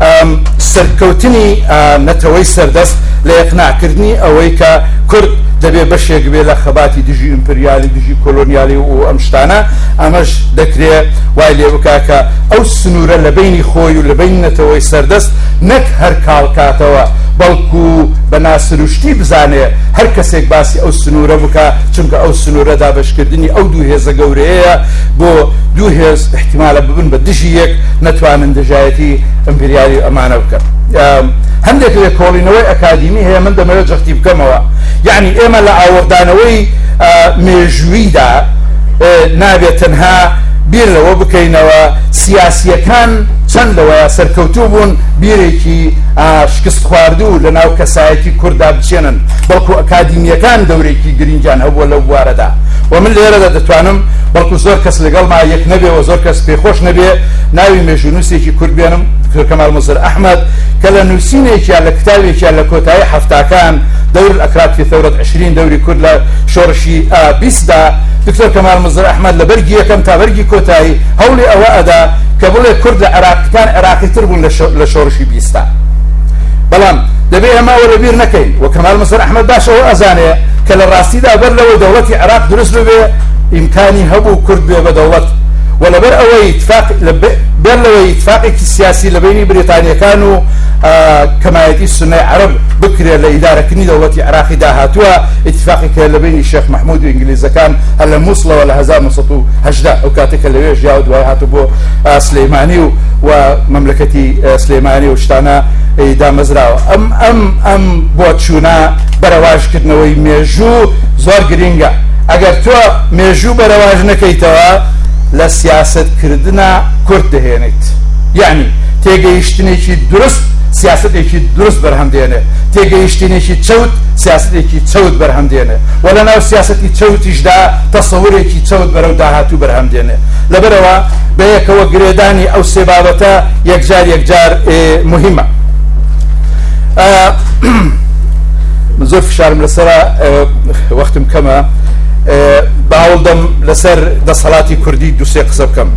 سەرکەوتنی نەتەوەی سەردەست لە یەقناعکردنی ئەوەی کە کورد دەبێت بەشێک بێ لە خەباتی دژی ئیمپریالی، دژی کۆلۆنیالی و ئەم شتانە، ئەمەش دەکرێت وای لێ بکا کە ئەو سنوورە لە بینی خۆی و لە بینی نەتەوەی سەردەست نەک هەر کاڵکاتەوە، بەڵکو بە ناسروشتی بزانێ هەر کەسێک باسی ئەو سنوورە بکە، چونکە ئەو سنوورە دابەشکردنی ئەو دوو هێزە گەورەیە بۆ دوو هێز احتیمالە ببن بە دژی یەک نەتوانن دژایەتی ئیمپریالی ئەمانە بکەن. هەندێک لێ کۆڵینەوەی ئەکادیمی هەیە، من دەمەوێت جەختی بکەمەوە. یعنی ئێمە لە ئاوەردانەوەی مێژوویدا نابێت تەنها بیر لەوە بکەینەوە سیاسیەکان چەند لەوەیە سەرکەوتوو بوون بیرێکی شکست خواردوو لە ناو کەسایەتی کووردا بچێنن، بەڵکو ئەکادیمیەکان دەورێکی گرنگیان هەبووە لەو بوارەدا. و من لێرەدا دەتوانم بەڵکو زۆر کەس لەگەڵما یەک نەبێ و زۆر کەس پێخۆش نەبێ ناوی مێژوونووسێکی کورد بێنم، کەمال مزر ئەحمەد، کە لە نووسینێکیان لە کتابێکیان لە کۆتایی هەفتاکان دەور الأكراد في ثورة 20 دوري كورد لە شۆڕشی 20دا دکتۆر کەمال مزر ئەحمەد لە بەرگی یەکەم تا بەرگی کۆتایی هەوڵی ئەوە ئەدا کە بڵێ کورد لە عێراقیەکان عێراقیتر بوون لە شۆڕشی 20دا. بەڵام دەبێ ئەماوە لەبیر نەکەین و کەمال مزر ئەحمەد باشەوە ئەزانێ کە لە ڕاستیدا بەر لەوەی دەوڵەتی عێراق دروست ببێ ئیمکانی هەبوو کورد بێ بە دەوڵەت، ولەبەر ئەوەی بەر لەوەی اتفاقێکی سیاسی لە بینی بریتانیەکان و کەمایەتی سونای عەرەب بکرێ لە ئیدارەکردنی دەوڵەتی عێراقی داهاتووە، اتفاقێکە لە بینی شێخ مەحموود و ئینگلیزەکان هەر لە مووسڵەوە لە 1970 ئەو کاتێکە لەوێ ژیا و دوای هاتوو بۆ سلەیمانی و مەملەکەتی سلەیمانی و شتانە دامەزراوە. ئەم بۆ چوونە بەرەواژکردنەوەی مێژوو زۆر گرنگە. ئەگەر تۆ مێژوو بەرەواژ نەکەیتەوە لە سیاستکردنە کورد دەهێنیت، یعنی تێگەیشتنێکی درست سیاستێکی درست بەرهەمدێنێ، تێگەیشتنێکی چەوت سیاستێکی چەوت بەرهەمدێنێ و لە ناو سیاسەتی چەوتیشدا تەسەوورێکی چەوت بەرەو داهاتوو بەرهەمدێنێ. لەبەرەوە بەیەکەوە گرێدانی ئەو سێ بابەتە یەکجار مهمە. من زۆر فشارم لەسەرە، وەختم کەمە، باوڵدەم لەسەر دەسەڵاتی کوردی دووسێ قسە بکەم.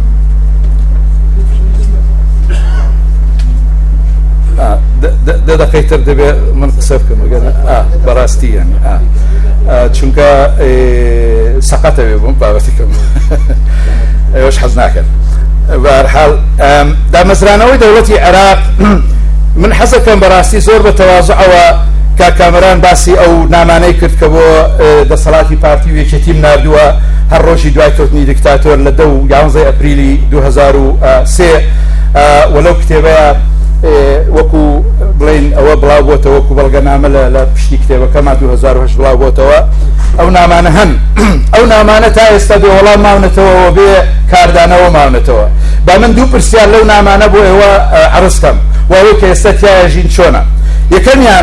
دەقەیتر دەبێت من قسە بکەم بەڕاستی یانی چونکە سەقەتە بێ بووم بابەتیکەم ئێوەش حەز ناکەن. بەهەرحاڵ دامەزرانەوەی دەوڵەتی عێراق من حەزەکەم بەڕاستی زۆر بە تەواضعەوە کامەران باسی ئەو نامانەی کرد کە بۆ دەسەڵاتی پارتی و یەکێتیم نردووە هەر ڕۆژی دوای کەوتنی دیکتاتۆر لە 11 ئەپریلی 2003 وەلەو کتێبەیە وەکو بڵین ئەوە بڵاو بۆتەوە وەکو بەڵگەنامە لە پشتی کتێبەکەمان 2008 بڵاو بۆتەوە. ئەو نامانە هەن، ئەو نامانە تا ئێستا بێ وەڵام ماونەتەوە بێ کاردانەوە ماونەتەوە. با من دوو پرسیار لەو نامانە بۆ ئێوە عەرزکەم وەوەی کە ئێستا تایە ژین چۆنە. یەکەمیان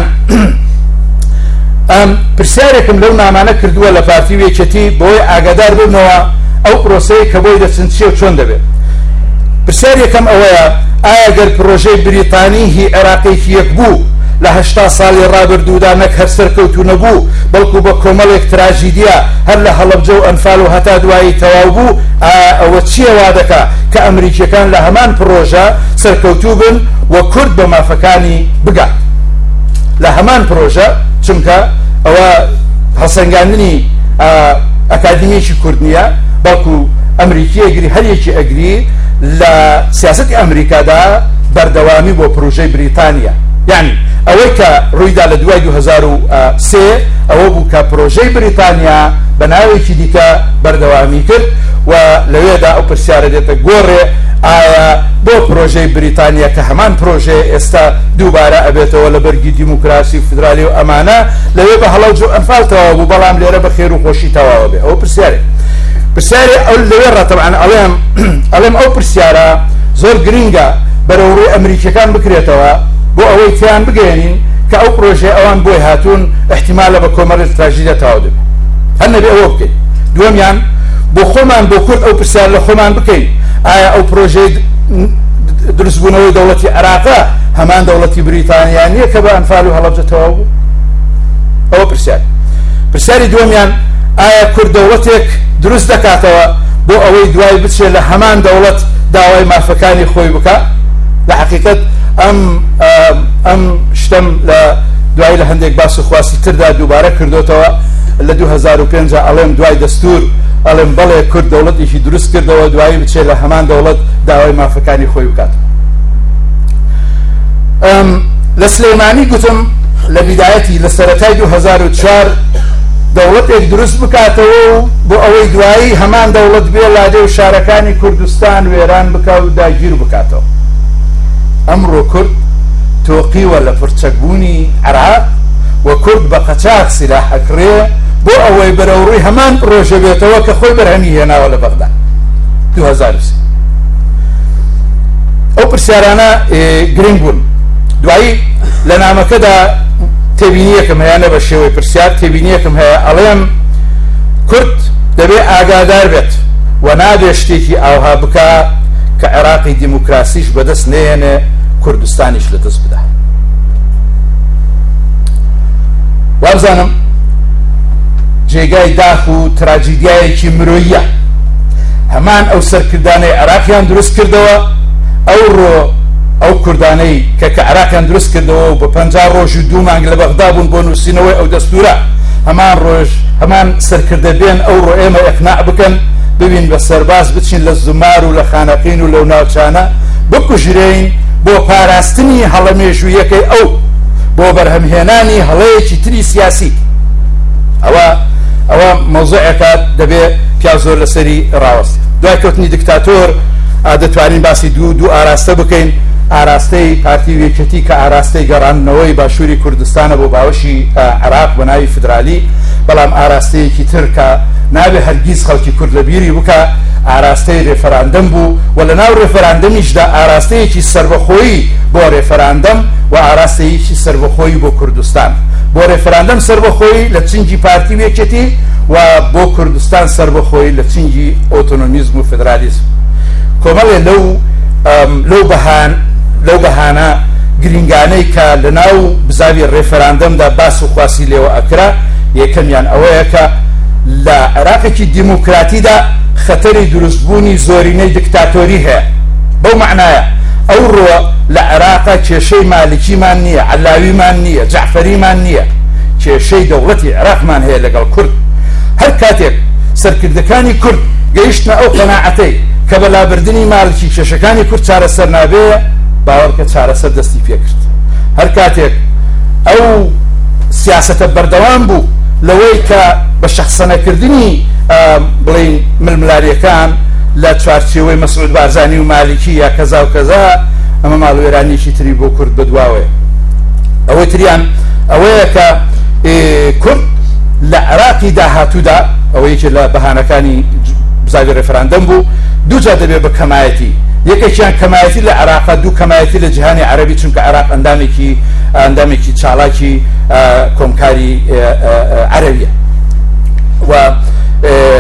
پرسیارێکم لەو نامانە کردووە لە پارتی و یەکێتی بۆی ئاگادار ببنەوە ئەو پرۆسەیە کە بۆی دەچن چی و چۆن دەبێت. پرسیار یەکەم ئەوەیە ئایا گەر پرۆژەی بریتانی هی عێراقێکی یەک بوو لە 80 ساڵی ڕابردوودا نەک هەر سەرکەوتو نەبوو بەڵکو بە کۆمەڵێک تراژیدیا هەر لە هەڵەبجە و ئەنفال و هەتا دوایی تەواو بوو، ئەوە چیە وا دەکا کە ئەمریکیەکان لە هەمان پرۆژە سەرکەوتوو بن و کورد بە مافەکانی بگات لە هەمان پرۆژە، چونکە ئەوە هەڵسەنگاندنی ئەکادمیەکی کورد نییە، بەڵکو ئەمریکی ئەگری هەریەکی ئەگری لە سیاسەتی ئەمریکادا بەردەوامی بۆ پرۆژەی بریتانیا. یعنی ئەوەی کە ڕوویدا لە دوای 2003 ئەوە بوو کە پرۆژەی بریتانیا بە ناوێکی دیکە بەردەوامی کرد و لەوێدا ئەو پرسیارە دێتە گۆڕێ ئایا بۆ پرۆژەی بریتانیا کە هەمان پرۆژەیە ئێستا دووبارە ئەبێتەوە لە بەرگی دیموکراسی و فدرالی و ئەمانە لەوێ بە هەڵەوج و ئەنفال تەواو بوو بەڵام لێرە بە خێر و خۆشی تەواوە بێ. ئەو پرسیارێ ئەو لەوێ ڕاتەبعان ئەڵێم ئەو پرسیارە زۆر گرینگە بەرەوڕووی ئەمریکیەکان بکرێتەوە بۆ ئەوەی تیان بگەێنین کە ئەو پرۆژێ ئەوان بۆی هاتوون احتیمالە بە کۆمەڵێک تراژیدە تەواو دەبێت. هەر نەبێ ئەوە بکەین. دووەمیان بۆ خۆمان بۆ کورد ئەو پرسیار لە خۆمان بکەین ئایا ئەو پرۆژەی دروستبوونەوەی دەوڵەتی عێراقە هەمان دەوڵەتی بریتانیا نییە کە بە ئەنفال و هەڵەبجە تەواو بوو؟ ئەوە پرسیاری دووەمیان ئایا کورد دەوڵەتێک دروست دەکاتەوە بۆ ئەوەی دوای بچێت لە هەمان دەوڵەت داوای مافەکانی خۆی بکات؟ لە حقیقەت ئەم شتم لە دوای لە هەندێک باس و خواستی تردا دووبارە کردوتەوە لە 2005 ئەڵێم دوای دەستور ئەڵێم بەڵێ کورد دەوڵەتێکی دروست کردەوە دوایی بچێت لە هەمان دەوڵەت داوای مافەکانی خۆی بکات. لە سلەیمانی گوتم لە بیدایەتی لە سەرەتای 2004 دەوڵەتێک دروست بکاتەوە و بۆ ئەوەی دوایی هەمان دەوڵەت بێ لادێ و شارەکانی کوردستان وێران بکات و داگیر بکاتەوە. ئەمڕۆ کورد تۆقیوە لە پرچەکبوونی عێراق و کورد بە قەچاق سیلاح ئەکرێ بۆ ئەوەی بەرەوڕووی هەمان ڕۆژە بێتەوە کە خۆی بەرهەمی هێناوە لە بەغدا 2003. ئەو پرسیارانە گرنگ بوون. دوایی لە نامەکەدا تێبینیەکەم هەیە بە شێوەی پرسیار تێبینیەکەم هەیە ئەڵێم کورد دەبێ ئاگادار بێت و نابێ شتێکی ئاوها بکە کە عێراقی دیموکراسیش بەدەست نێنێ کوردستانیش لەدەست بدە. وابزانم جێگای داخ و تراجیدیایەکی مرۆییە هەمان ئەو سەرکردانەی عێراقیان دروست کردەوە ئەو کوردانەی کە عێراقیان دروست کردەوە و بە 50 ڕۆژ و 2 مانگ لە بەغدا بوون بۆ نووسینەوەی ئەو دەستورە هەمان ڕۆژ هەمان سەرکردە بێن ئەوڕۆ ئێمە ئەقناع بکەن ببین بە سەرباز بچین لە زمار و لە خانەقین و لەو ناوچانە بکوژرین بۆ پاراستنی هەڵە مێژوویەکەی ئەو بۆ بەرهەمهێنانی هەڵەیەکی تری سیاسی. ئەوە مەوزوعێکە دەبێت پیا زۆر لەسەری ڕاوەستی. دوای کەوتنی دکتاتۆر دەتوانین باسی دوو ئاراستە بکەین. ئاراستەی پارتی وێکەتی کە ئاراستەی گەڕاندنەوەی باشووری کوردستانە بۆ باوەشی عێراق بە ناوی فدرالی، بەڵام ئاراستەیەکی تر کە نابێ هەرگیز خەڵکی کورد لە بیری بکە ئاراستەی ڕێفەراندەم بوو و لە ناو ڕێفەراندەمیشدا ئاراستەیەکی سەربەخۆیی بۆ ڕێفەراندەم و ئاراستەیەکی سەربەخۆیی بۆ کوردستان. بۆ ڕێفەراندەم سەربەخۆیی لە چنگی پارتی وێکەتی و بۆ کوردستان سەربەخۆیی لە چنگی ئۆتۆنۆمیزم و فدرالیزم. کۆمەڵێ لەو بەهانە گرنگانەی کە لە ناو بزاوی ڕێفەراندەمدا باس و خواسی لێوە ئەکرا یەکەمیان ئەوەیە کە لە عێراقێکی دیموکراتیدا خەتەری دروستبوونی زۆرینەی دکتاتۆری هەیە. بەو معنایە ئەوڕۆ لە عێراقا کێشەی مالکیمان نییە، عەلاویمان نییە، جەعفەریمان نییە، کێشەی دەوڵەتی عێراقمان هەیە لەگەڵ کورد. هەر کاتێک سەرکردەکانی کورد گەیشتنە ئەو قەناعەتەی کە بەلابردنی مالکی کێشەکانی کورد چارەسەر نابێ باوەڕکە چارەسەر دەستی پێکرد. هەر کاتێک ئەو سیاسەتە بەردەوام بوو لەوەی کە بە شەخسەنەکردنی بڵین ململاریەکان لە چوارچێوەی مەسعود بارزانی و مالکی یا کەزا و کەزا ئەمە ماڵوێرانیشی تری بۆ کورد بەدواوەیە. ئەوەی تریان ئەوەیە کە کورد لە عێراقی داهاتوودا ئەوەیەکی لە بەهانەکانی بزاوی ڕێفەراندەم بوو دووجا دەبێت بە کەمایەتی. یەکێکیان کەمایەتی لە عێراقا، دوو کەمایەتی لە جیهانی عەرەبی، چونکە عێراق ئەندامێکی چاڵاکی کۆمکاری عەرەبیە و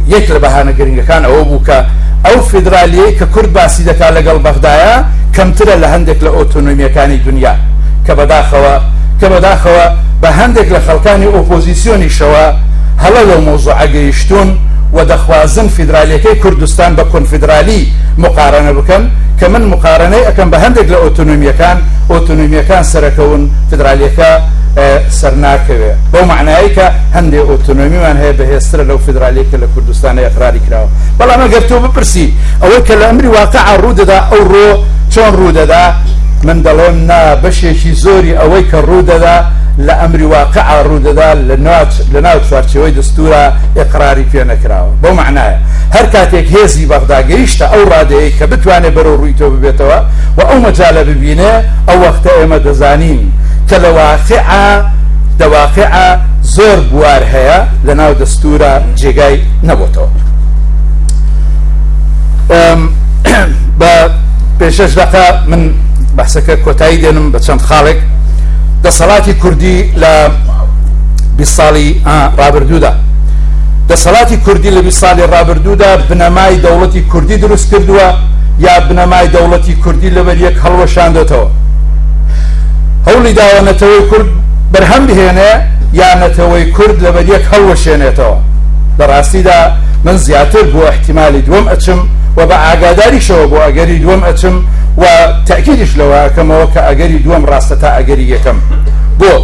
یەک لە بەهانە گرنگەکان ئەوە بوو کە ئەو فیدرالیەی کە کورد باسی دەکات لەگەڵ بەغدایە کەمترە لە هەندێک لە ئۆتۆنۆمیەکانی دنیا کە بەداخەوە بە هەندێک لە خەڵکانی ئۆپۆزیسیۆنیشەوە هەڵە لەو مۆزوعە گەیشتون و دەخوازن فیدرالیەکەی کوردستان بە کۆنفیدرالی مقارنە بکەن کە من مقارنەی ئەەکەم بە هەندێک لە ئۆتۆنۆمیەکان سەرەکەون فیدرالیەکە سەرناکەوێ بەو معنایی کە هەندێک ئۆتۆنۆمیمان هەیە بەهێزترە لەو فیدرالیەکە لە کوردستانە ئەقراری کراوە بەڵام ئەگەر تۆ بپرسی ئەوەی کە لە ئەمری واقعا ڕوودەدا ئەو ڕۆ چۆن ڕوودەدا من دەڵێم نا بەشێکی زۆری ئەوەی کە ڕوودەدا لە ئەمری واقعا ڕوودەدا لە ناو چوارچەوەی دەستورە ئێقراری پێ نەکراوە بەو معنایە هەر کاتێک هێزی بەغدا گەیشتە ئەو ڕادەیە کە بتوانێت بەرەو ڕووی تۆ ببێتەوە و ئەو مەجالە ببینێ ئەو وەختە ئێمە دەزانین کە لە واقعا زۆر بوار هەیە لە ناو دەستورە جێگای نەبووتەوە بە پێشەش دەقا من بەحسەکە کۆتایی دێنم بە چەند خاڵێک دەسەڵاتی کوردی لە 20 ساڵی ڕابردوودا دەسەڵاتی کوردی لە 20 ساڵی ڕابردوودا بنەمای دەوڵەتی کوردی دروست کردووە یا بنەمای دەوڵەتی کوردی لەبەر یەک هەڵوەشاندۆتەوە هەوڵی داوە نەتەوەی کورد بەرهەم بهێنێ یا نەتەوەی کورد لەبەر یەک هەڵوەشێنێتەوە لە ڕاستیدا من زیاتر بۆ احتیمالی دووەم ئەچم و بە ئاگاداریشەوە بۆ ئەگەری دووەم ئەچم و تأکیدش لەوە ئەکەمەوە کە ئەگەری دووەم ڕاستە تا ئەگەری یەکەم بۆ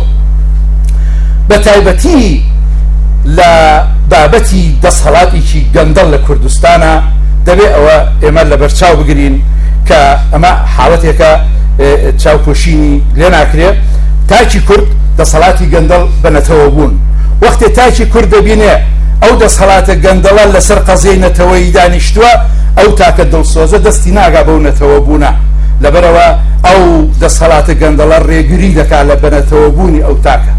بە تایبەتی لە بابەتی دەسەڵاتێکی گەندەڵ لە کوردستانە دەبێت ئەوە ئێمە لە بەرچاو بگرین کە ئەمە حاڵەتێکە چاوپۆشینی لێ ناکرێت تاکی کورد دەسەڵاتی گەندەڵ بنەتەوە بوون وەختێ تاکی کورد دەبینێ ئەو دەسەڵاتە گەندەڵە لەسەر قەزەی نەتەوەی دانیشتووە ئەو تاکە دڵسۆزە دەستی ناگا بەو نەتەوە بوونە لەبەرەوە ئەو دەسەڵاتە گەندەڵە ڕێگری دەکات لە بنەتەوە بوونی ئەو تاکە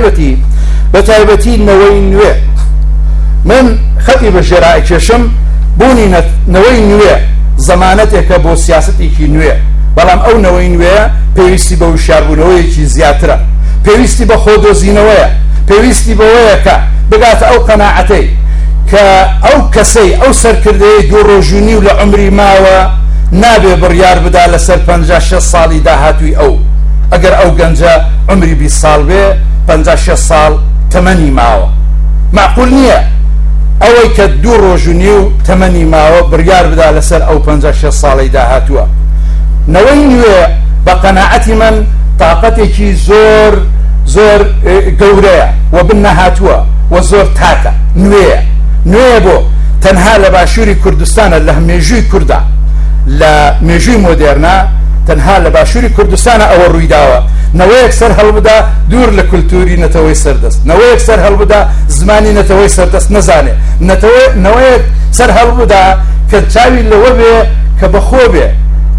بە تایبەتی نەوەی نوێ من خەتی بە ژێرای کێشم بوونی نەوەی نوێ زەمانەتێکە بۆ سیاسەتێکی نوێ بەڵام ئەو نەوەی نوێ پێویستی بە وشاربوونەوەیەکی زیاترە پێویستی بە خۆدۆزینەوەیە پێویستی بەوەیە کە بگاتە ئەو قەناعەتەی کە ئەو کەسەی ئەو سەرکردەیە دوو ڕۆژوونی و لە عمری ماوە نابێ بڕیار بدا لەسەر 56 ساڵی داهاتووی ئەو ئەگەر ئەو گەنجە عمری 20 ساڵ بێ 56 ساڵ تەمەنی ماوە معقول نییە ئەوەی کە دوو ڕۆژوونی و تەمەنی ماوە بڕیار بدا لەسەر ئەو 56 ساڵی داهاتووە نەوەی نوێ بە قەناعەتی من تااقەتێکی زۆر گەورەیە و بن نەهاتووە و زۆر تاکە نوێیە بۆ تەنها لە باشووری کوردستانە لە مێژووی کووردا لە مێژووی مۆدێرنا تەنها لە باشووری کوردستانە ئەوە ڕوویداوە نەوەیەک سەر هەڵبدا دوور لە کولتوری نەتەوەی سەردەست نەوەیەک سەر هەڵبدا زمانی نەتەوەی سەردەست نەزانێ نەوەیەک سەر هەڵبدا کە چاوی لەوە بێ کە بەخۆ بێ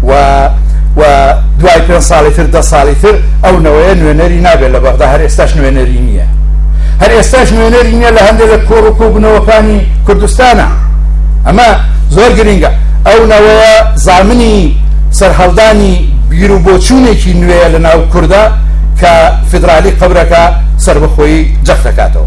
و دوای 5 ساڵی تر 10 ساڵی تر ئەو نەوەیە نوێنەری نابێت لە بەغدا هەر ئێستاش نوێنەری نییە هەر ئێستاش نوێنەری نییە لە هەندێک لە کۆڕ و کۆبوونەوەکانی کوردستانە ئەمە زۆر گرنگە ئەو نەوەیە زامنی سەرهەڵدانی بیر و بۆچوونێکی نوێیە لە ناو کووردا کە فیدرالی قەبرەکە سەربەخۆیی جەخت دەکاتەوە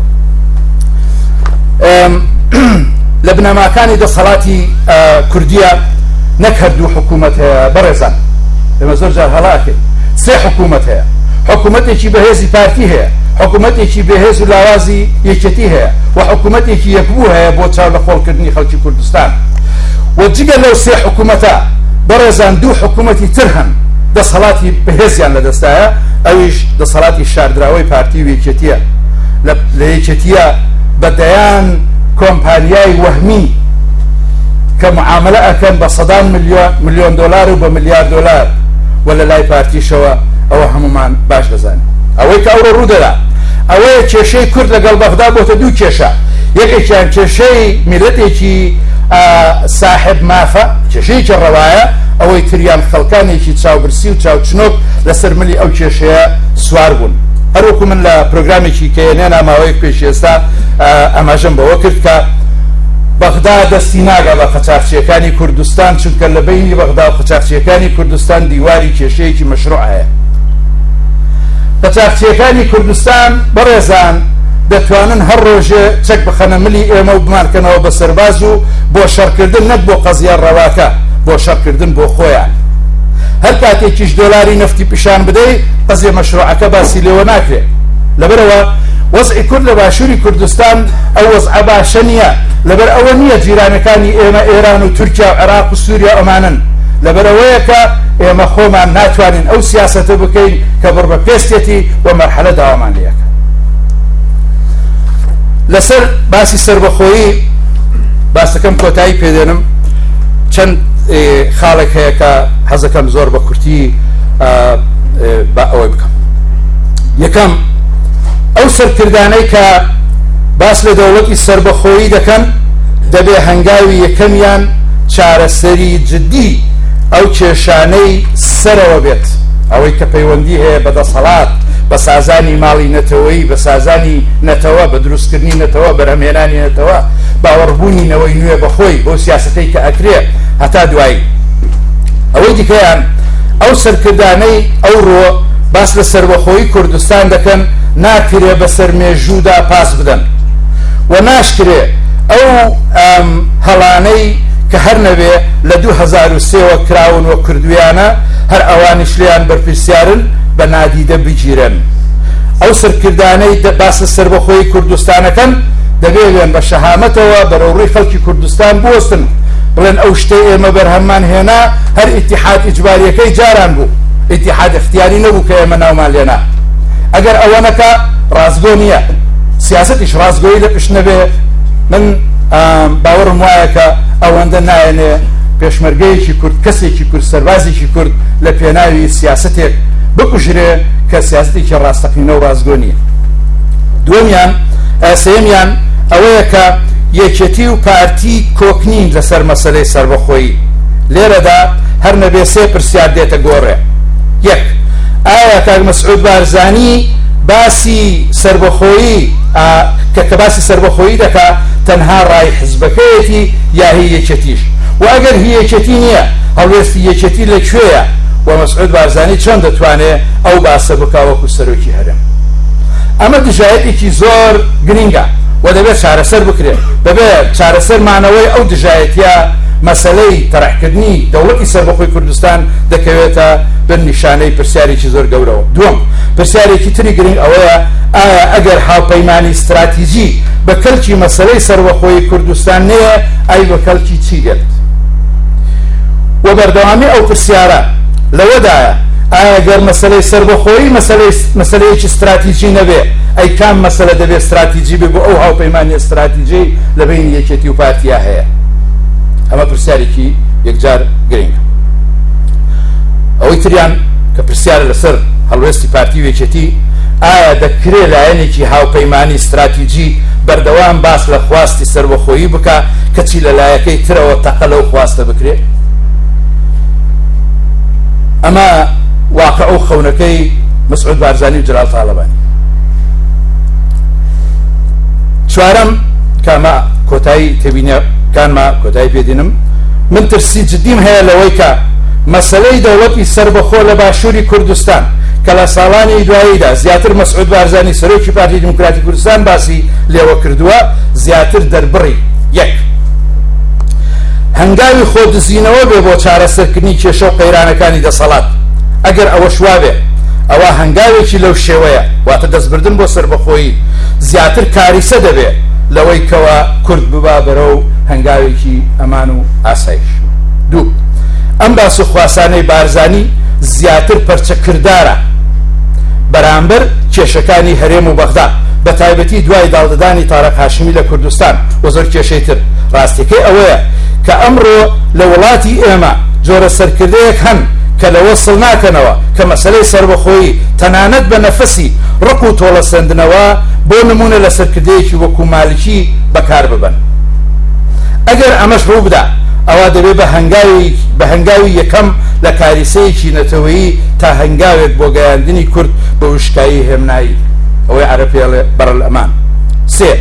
لە بنەماکانی دەسەڵاتی کوردیە نەک هەردوو حکوومەت هەیە بەڕێزان ئێمە زۆر جار هەڵاکێ سێ حکوومەت هەیە حکوومەتێکی بەهێزی پارتی هەیە حکوومەتێکی بەهێز و لاوازی یەکێتی هەیە و حکوومەتێکی یەکبوو هەیە بۆ چاو لە خۆڵکردنی خەڵکی کوردستان و جگە لەو سێ حکوومەتە بەڕێزان دوو حکوومەتی تر هەن دەسەڵاتی بەهێزیان لەدەستایە ئەویش دەسەڵاتی شاردراوەی پارتی و یەکێتیە لە یەکێتیە بەدەیان کۆمپانیای وەهمی کە معاملە ئەکەن بە 100 ملیۆن دلار و بە ملیار دلار و لە لای پارتیشەوە ئەوە هەمومان باش دەزانین ئەوەی کە ئەوڕۆ ڕوودەدا ئەوەیە کێشەی کورد لەگەڵ بەغدا بۆتە دوو کێشە یەکێکیان کێشەی میلەتێکی صاحب مافە کێشەیەکی ڕەوایە ئەوەی تریان خەڵکانێکی چاوبرسی و چاوچنۆک لەسەر ملی ئەو کێشەیە سوار بوون هەروەکو من لە پرۆگرامێکی کەێنێ ماوەیەک پێش ئێستا ئاماژەم بەوە کرد کە بەغدا دەستی ناگا بە قەچاقچیەکانی کوردستان چونکە لە بینی بەغدا و قەچاقچیەکانی کوردستان دیواری کێشەیەکی مەشروع هەیە قەچاقچیەکانی کوردستان بەڕێزان دەتوانن هەر ڕۆژێ چەک بخەنە ملی ئێمە و بمانکەنەوە بە سەرباز و بۆ شەڕکردن نەک بۆ قەزیە ڕەواکە بۆ شەڕکردن بۆ خۆیان هەر کاتێکیش دۆلاری نەفتی پیشان بدەی قەزیە مەشروعەکە باسی لێوە ناکرێت لەبەرەوە وەزعی کورد لە باشووری کوردستان ئەو وەزعە باشە نییە لەبەر ئەوە نییە جیرانەکانی ئێمە ئێران و تورکیا و عێراق و سووریا ئەمانن لەبەرەوەیە کە ئێمە خۆمان ناتوانین ئەو سیاسەتە بکەین کە بڕ بە پێستێتی و مەرحەلە داوامان لێەکە لەسەر باسی سربەخۆیی باسەکەم کۆتایی پێدێنم چەند خاڵێک هەیە کە حەزەکەم زۆر بە کورتی بە ئەوەی بکەم یەکەم ئەو سەرکردانەی کە باس لە دەوڵەتی سربەخۆیی دەکەن دەبێ هەنگاوی یەکەمیان چارەسەری جددی ئەو کێشانەی سەرەوە بێت ئەوەی کە پەیوەندی هەیە بە دەسەڵات بە سازانی ماڵی نەتەوەیی بە سازانی نەتەوە بە دروستکردنی نەتەوە بەرهەمێنانی نەتەوە باوەڕبوونینەوەی نوێ بەخۆی بۆ سیاسەتەی کە ئەکرێ هەتا دوایی ئەوەی دیکەیان ئەو سەرکردانەی ئەو ڕۆ باس لە سەربەخۆیی کوردستان دەکەن ناکرێ بە سەرمێژوودا پاس بدەن و ناشکرێ ئەو هەڵانەی کە هەر نەبێ لە 2003ەوە کراون وە کردویانە هەر ئەوانیش لیان بەرپرسیارن بە نادیدە بگیرن ئەو سەرکردانەی باس لە سەربەخۆیی کوردستانەکەن دەبێت بە شەهامەتەوە بەرەوڕووی خەڵکی کوردستان بوەستن بڵێن ئەو شتەی ئێمە بەرهەممان هێنا هەر ئیتیحاد ئیجباریەکەی جاران بوو ئیتیحاد اختیاری نەبوو کە ئێمە ناومان لێنا ئەگەر ئەوە نەکا ڕازگۆ نییە سیاسەتیش ڕازگۆیی لە پشت نەبێ من باوەڕم وایە کە ئەوەندە نایەنێ پێشمەرگەیەکی کورد کەسێکی کورد سەربازێکی کورد لە پێناوی سیاسەتێک بکوژرێ کە سیاسەتێکی ڕاستەقینە و ڕازگۆ نییە دووەمیان سێمیان ئەوەیە کە یەکێتی و پارتی کۆکنین لەسەر مەسەلەی سەربەخۆیی لێرەدا هەر نەبێ سێ پرسیار دێتە گۆڕێ یەک ئایا کاک مەسعود بارزانی باسی سەربەخۆیی کە باسی سەربەخۆیی دەکا تەنها ڕای حزبەکەیەتی یا هی یەکێتیش و ئەگەر هی یەکێتی نییە هەڵوێستی یەکێتی لەکوێیە و مەسعود بارزانی چۆن دەتوانێت ئەو باسە بکاوەکو سەرۆکی هەرێم ئەمە دژایەتێکی زۆر گرینگە و دەبێت چارەسەر بکرێت دەبێت چارەسەرمانەوەی ئەو دژایەتیە مەسەلەی تەڕەحکردنی دەوڵەتی سەربەخۆی کوردستان دەکەوێتە بن نیشانەی پرسیارێکی زۆر گەورەوە دووەم پرسیارێکی تری گرنگ ئەوەیە ئایا ئەگەر هاوپەیمانی استراتیژی بە کەلکی مەسەلەی سەربەخۆیی کوردستان نەیە ئای بە کەلکی چی دێت و بەردەوامی ئەو پرسیارە لەوەدایە ئایا گەر مەسەلەی سەربەخۆیی مەسەلەیەکی استراتیژی نەبێ ئەی کام مەسەلە دەبێت استراتیژی بێ بۆ ئەو هاوپەیمانی استراتیژی لە بین یەکێتی و پارتیا هەیە ئەمە پرسیارێکی یەکجار گرنگە ئەوەی تریان کە پرسیارە لەسەر هەڵوێستی پارتی و یەکێتی ئایا دەکرێت لایەنێکی هاوپەیمانی استراتیژی بەردەوام باس لە خواستی سەربەخۆیی بکە کەچی لە لایەکەی ترەوە تەقە لەو خواستە بکرێت ئەمە واقع و خەونەکەی مەسعود بارزانی و جەلال تاڵەبانی چوارەم کامە کۆتایی تێبینیەکانمە کۆتایی پێدێنم من ترسی جدیم هەیە لەوەی کە مەسەلەی دەوڵەتی سەربەخۆ لە باشووری کوردستان کە لە ساڵانی دواییدا زیاتر مەسعود بارزانی سەرۆکی پارتی دموکراتی کوردستان باسی لێوە کردووە زیاتر دەربڕی یەک هەنگاوی خۆدزینەوە بێ بۆ چارەسەرکردنی کێشە و قەیرانەکانی دەسەڵات ئەگەر ئەوە شوابێ ئەوە هەنگاوێکی لەو شێوەیە واتە دەستبردن بۆ سەربەخۆیی زیاتر کاریسە دەبێ لەوەی کەوە کورد ببا بەرەو هەنگاوێکی ئەمان و ئاسایش دوو ئەم باس و خواسانەی بارزانی زیاتر پەرچەکردارە بەرامبەر کێشەکانی هەرێم و بەغدا بە تایبەتی دوای داڵدەدانی تارەق هاشمی لە کوردستان و زۆر کێشەی تر ڕاستیەکەی ئەوەیە کە ئەمڕۆ لە وڵاتی ئێمە جۆرە سەرکردەیەک هەن کە لە وەسڵ ناکەنەوە کە مەسەلەی سەربەخۆیی تەنانەت بە نەفەسی ڕق و تۆڵە سندنەوە بۆ نمونە لە سەرکردەیەکی وەکو مالکی بەکار ببن ئەگەر ئەمەش ڕوو بدا ئەوە دەبێت بە هەنگاوی یەکەم لە کاریسەیەکی نەتەوەیی تا هەنگاوێک بۆ گەیاندنی کورد بە وشکایی هێمنایی ئەوەی عەرە پێڵێ بەرەڵەمان سێ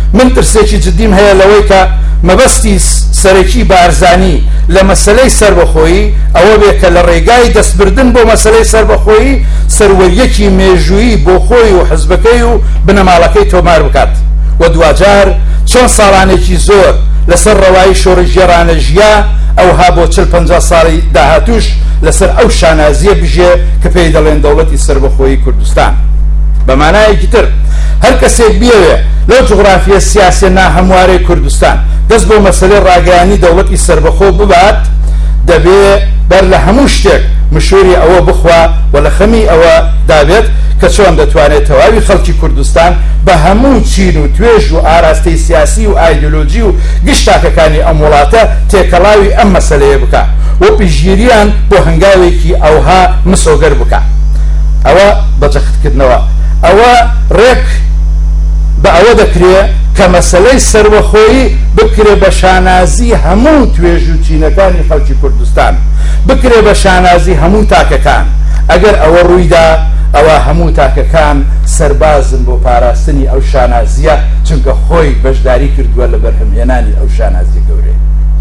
من ترسێکی جدیم هەیە لەوەی کە مەبەستی سەرەکی بارزانی لە مەسەلەی سربەخۆیی ئەوە بێت کە لە ڕێگای دەستبردن بۆ مەسەلەی سربەخۆیی سەروەریەکی مێژوویی بۆ خۆی و حزبەکەی و بنەماڵەکەی تۆمار بکات و دوجار چۆن ساڵانێکی زۆر لەسەر ڕەوایی شۆڕی ژێرانە ژیا ئەوها بۆ 40-50 ساڵی داهاتوش لەسەر ئەو شانازیە بژێ کە پێی دەڵێن دەوڵەتی سربەخۆیی کوردستان. بەمانایەکی تر هەر کەسێک بێوێ لەو جغرافیە سیاسە ناهەموارەی کوردستان دەست بۆ مەسەلەی ڕاگەیانی دەوڵەتی سربەخۆ ببات دەبێ بەر لە هەموو شتێک مشوری ئەوە بخوا و لە خەمی ئەوە دابێت کە چۆن دەتوانێت تەواوی خەڵکی کوردستان بە هەموو چین و توێژ و ئاراستەی سیاسی و ئایدۆلۆجی و گشتاکەکانی ئەم وڵاتە تێکەڵاوی ئەم مەسەلەیە بکە و پیشگیریان بۆ هەنگاوێکی ئەوها مسۆگەر بکە. ئەوە بەجەختکردنەوە ئەوە ڕێک بە ئەوە دەکرێت کە مەسەلەی سربەخۆیی بکرێ بە شانازی هەموو توێژ و چینەکانی خەڵکی کوردستان، بکرێ بە شانازی هەموو تاکەکان. ئەگەر ئەوە ڕوویدا ئەوە هەموو تاکەکان سەربازن بۆ پاراستنی ئەو شانازیە، چونکە خۆی بەشداری کردووە لە بەرهەمهێنانی ئەو شانازی گەورەی.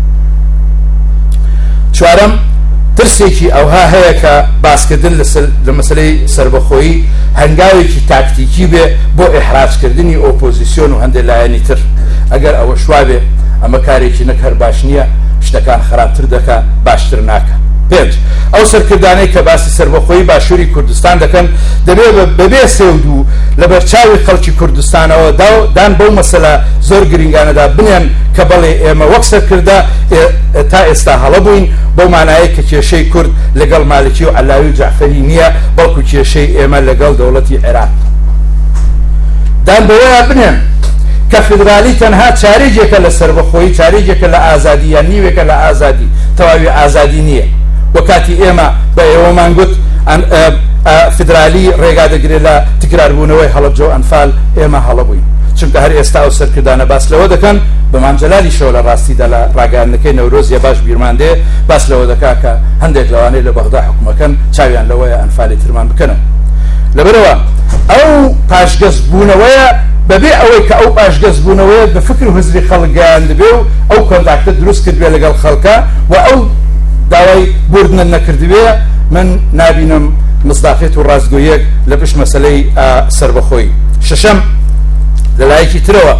چوارەم ترسێکی ئەوها هەیە کە باسکردن لە مەسەلەی سربەخۆیی هەنگاوێکی تاکتیکی بێ بۆ ئێحراجکردنی ئۆپۆزیسیۆن و هەندێک لایەنی تر. ئەگەر ئەوە شوابێ ئەمە کارێکی نەک هەر باش نییە، شتەکان خراپتر دەکا، باشتر ناکە. 5 ئەو سەرکردانەی کە باسی سربەخۆیی باشووری کوردستان دەکەن دەبێت بەبێ سێود و لە بەرچاوی خەڵکی کوردستانەوە دان بەو مەسەلە زۆر گرنگانەدا بنێن کە بەڵێ ئێمە وەک سەرکردا تا ئێستا هەڵە بووین بۆ مانایە کە کێشەی کورد لەگەڵ مالکی و عەلاوی و جەعفەری نییە، بەڵکو کێشەی ئێمە لەگەڵ دەوڵەتی عێراق. دان بەوەیە بنێن کە فیدرالی تەنها چارەیەکە لە سربەخۆیی، چارەیەکە لە ئازادی یان نیوێکە لە ئازادی، تەواوی ئازادی نییە. وەکاتی ئێمە بە ئێوەمان گوت فیدرالی ڕێگا دەگرێت لە تکراربوونەوەی هەڵەبجە و ئەنفال، ئێمە هەڵە بووین چونکە هەر ئێستا ئەو سەرکردانە باس لەوە دەکەن. بەمان جەلالی شەوە لە ڕاستیدا لە ڕاگەیاندنەکەی نەورۆزیە باش بیرمان دێ باس لەوە دەکا کە هەندێک لەوانەی لە بەغدا حکومەکەن چاویان لەوەیە ئەنفالی ترمان بکەنە. لەبەرەوە ئەو پاشگەز بوونەوەیە بەبێ ئەوەی کە ئەو پاشگەز بوونەوەیە بە فکر و هزری خەڵکیان دەبێ و ئەو کۆنتاکتە دروست کردوێ لەگەڵ خەڵکە و ئەو داوای بردنە نەکردوێ، من نابینم مصداقیت و ڕاستگۆیەک لە پشت مەسەلەی سربەخۆیی. شەشەم لەلایەکی ترەوە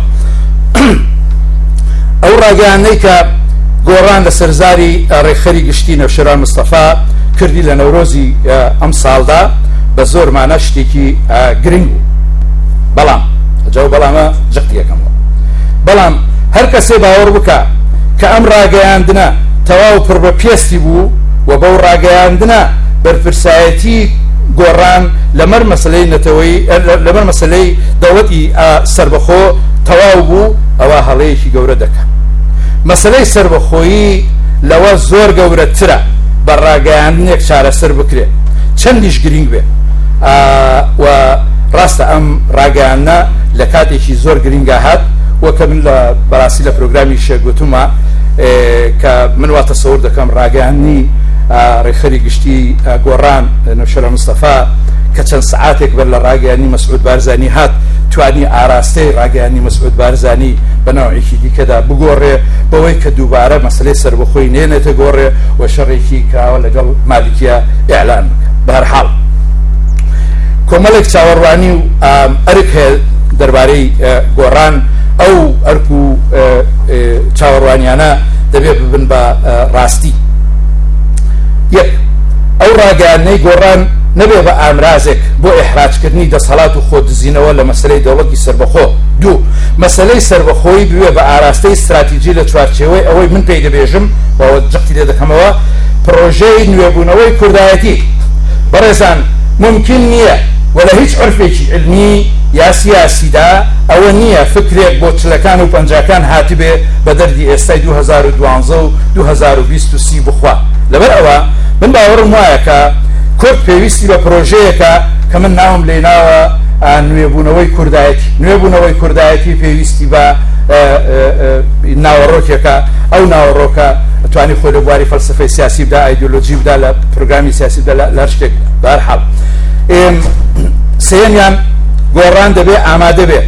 ئەو ڕاگەیانەی کە گۆڕان لە سەرزاری ڕێکخەری گشتی نەوشەران مستەفا کردی لە نەورۆزی ئەم ساڵدا بە زۆرمانە شتێکی گرنگ بوو. بەڵام ئەجاو بەڵامە جەختی یەکەمەوە، بەڵام هەر کەسێ باوەڕ بکە کە ئەم ڕاگەیاندنە تەواو پڕ بە پێستی بوو و بەو ڕاگەیاندنە بەرپرسایەتی گۆڕان لەمەر مەسەلەی نەتەوەی لەمەر مەسەلەی دەوڵەتی سربەخۆ تەواو بوو، ئەوە هەڵەیەکی گەورە دەکات. مەسەلەی سربەخۆیی لەوە زۆر گەورەترە بە ڕاگەیاندنێک چارەسەر بکرێت، چەندیش گرنگ بێ و ڕاستە ئەم ڕاگەیاندنە لە کاتێکی زۆر گرنگە هات وەکە من لە بەڕاستی لە پرۆگرامی شێگوتومە کە من وا تەسەوور دەکەم ڕاگەیاندنی ڕێکخەری گشتی گۆڕان نەوشەرە مستەفا کە چەند سعاتێک بەر لە ڕاگەیانی مەسعود بارزانی هات توانی ئاراستەی ڕاگەیانی مەسعود بارزانی بە ناوعێکی دیکەدا بگۆڕێ بەوەی کە دووبارە مەسەلەی سربەخۆی نێنێتە گۆڕێ و شەڕێکی کراوە لەگەڵ مالکیە ئیعلان بکە. بەهەرحاڵ کۆمەڵێک چاوەڕوانی و ئەرک هەیە دەربارەی گۆڕان. ئەو ئەرک و چاوەڕوانیانە دەبێت ببن بە ڕاستی. یەک ئەو ڕاگەیاندنەی گۆڕان نەبێ بە ئامرازێک بۆ ئێحراجکردنی دەسەڵات و خۆدزینەوە لە مەسەلەی دەوڵەتی سربەخۆ. دوو مەسەلەی سربەخۆیی بوێ بە ئاراستەی استراتیجی لە چوارچێوەی ئەوەی من پێی دەبێژم بەوە جەختی لێ دەکەمەوە پرۆژەی نوێبوونەوەی کۆردایەتی. بەڕێزان ممکن نییە ولا هیچ عرفێکی علمی یا سیاسیدا ئەوە نییە فکرێک بۆ چلەکان و پەنجاکان هاتبێ بە دەردی ئێستای 2012 و 2023 بخوا. لەبەر ئەوە من باوەڕم وایە کە کورد پێویستی بە پرۆژەیەکە کە من ناوم لێ ناوە نوێبوونەوەی کوردایەتی. نوێبوونەوەی کوردایەتی پێویستی بە ناوەڕۆکێکە، ئەو ناوەڕۆکە توانی خۆی لە بواری فەلسفەی سیاسی بدا، ئایدۆلۆژی بدا، لە پرۆگرامی سیاسی بدا، لە شتێک. بەهەرحاڵ سێمیان گۆڕان دەبێ ئامادە بێ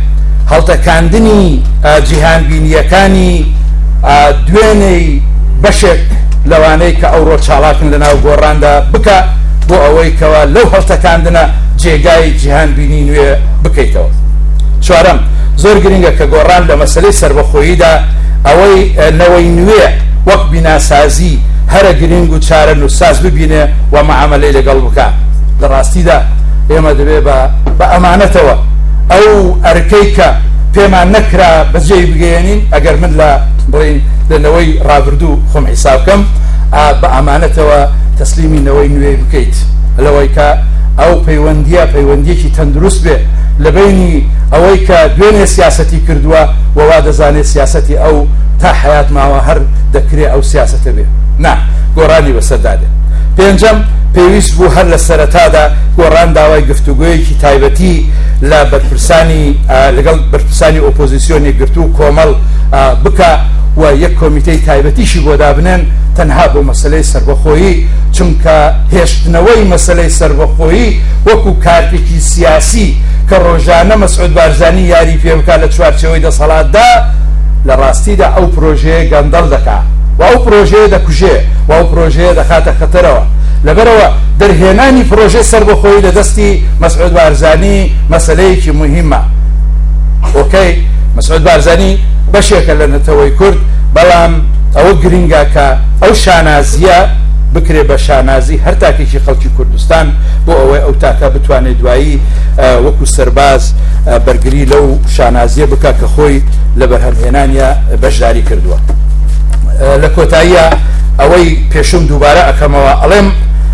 هەڵتەکاندنی جیهانبینیەکانی دوێنەی بەشێک لەوانەی کە ئەوڕۆ چاڵاکن لە ناو گۆڕاندا بکە بۆ ئەوەی کەوا لەو هەڵتەکاندنە جێگای جیهانبینی نوێ بکەیتەوە. چوارەم، زۆر گرنگە کە گۆڕان لە مەسەلەی سەربەخۆییدا ئەوەی نەوەی نوێ وەک بیناسازی هەرە گرنگ و چارە نووساز ببینێ و مەعامەلەی لەگەڵ بکە. لە ڕاستیدا ئێمە دەبێ بە ئەمانەتەوە ئەو ئەرکەی کە پێمان نەکرا بەجێ بگەێنین ئەگەر من لە بڵین لەنەوەی ڕابردوو خۆم حیسابکەم بە ئەمانەتەوە تەسلیمینەوەی نوێ بکەیت لەوەی کە ئەو پەیوەندیەکی تەندروست بێ لە بینی ئەوەی کە دوێنێ سیاسەتی کردووە وەوا دەزانێت سیاسەتی ئەو تا حیات ماوە هەر دەکرێت ئەو سیاسەتە بێ نا گۆڕانی بەسەردادێت. پێنجەم، پێویست بوو هەر لە سەرەتادا گۆڕان داوای گفتوگویەکی تایبەتی لە بەرپرسانی لەگەڵ بەرپرسانی ئۆپۆزیسیۆنی گرتو و کۆمەڵ بکە و یەک کۆمیتەی تایبەتیشی بۆ دابنێن تەنها بۆ مەسەلەی سەربەخۆیی، چونکە هێشتنەوەی مەسەلەی سەربەخۆیی وەکو کارتێکی سیاسی کە ڕۆژانە مەسعود بارزانی یاری پێ بکات لە چوارچەوەی دەسەڵاتدا لە ڕاستیدا ئەو پرۆژەیە گەندەڵ دەکات و ئەو پرۆژەیە دەکوژێ و ئەو پرۆژەیە دەخاتە خەتەرەوە. لەبەرەوە دەرهێنانی پرۆژەی سەربەخۆیی لە دەستی مەسعود بارزانی مەسەلەیەکی مهمە. ئۆکەی، مەسعود بارزانی بەشێکە لە نەتەوەی کورد، بەڵام ئەوە گرنگە کە ئەو شانازیە بکرێ بە شانازی هەر تاکێکی خەڵکی کوردستان بۆ ئەوەی ئەو تاکە بتوانێت دوایی وەکو سەرباز بەرگری لەو شانازیە بکە کە خۆی لە بەرهەمهێنانیە بەشداری کردووە. لە کۆتاییە ئەوەی پێشوم دووبارە ئەکەمەوە ئەڵێم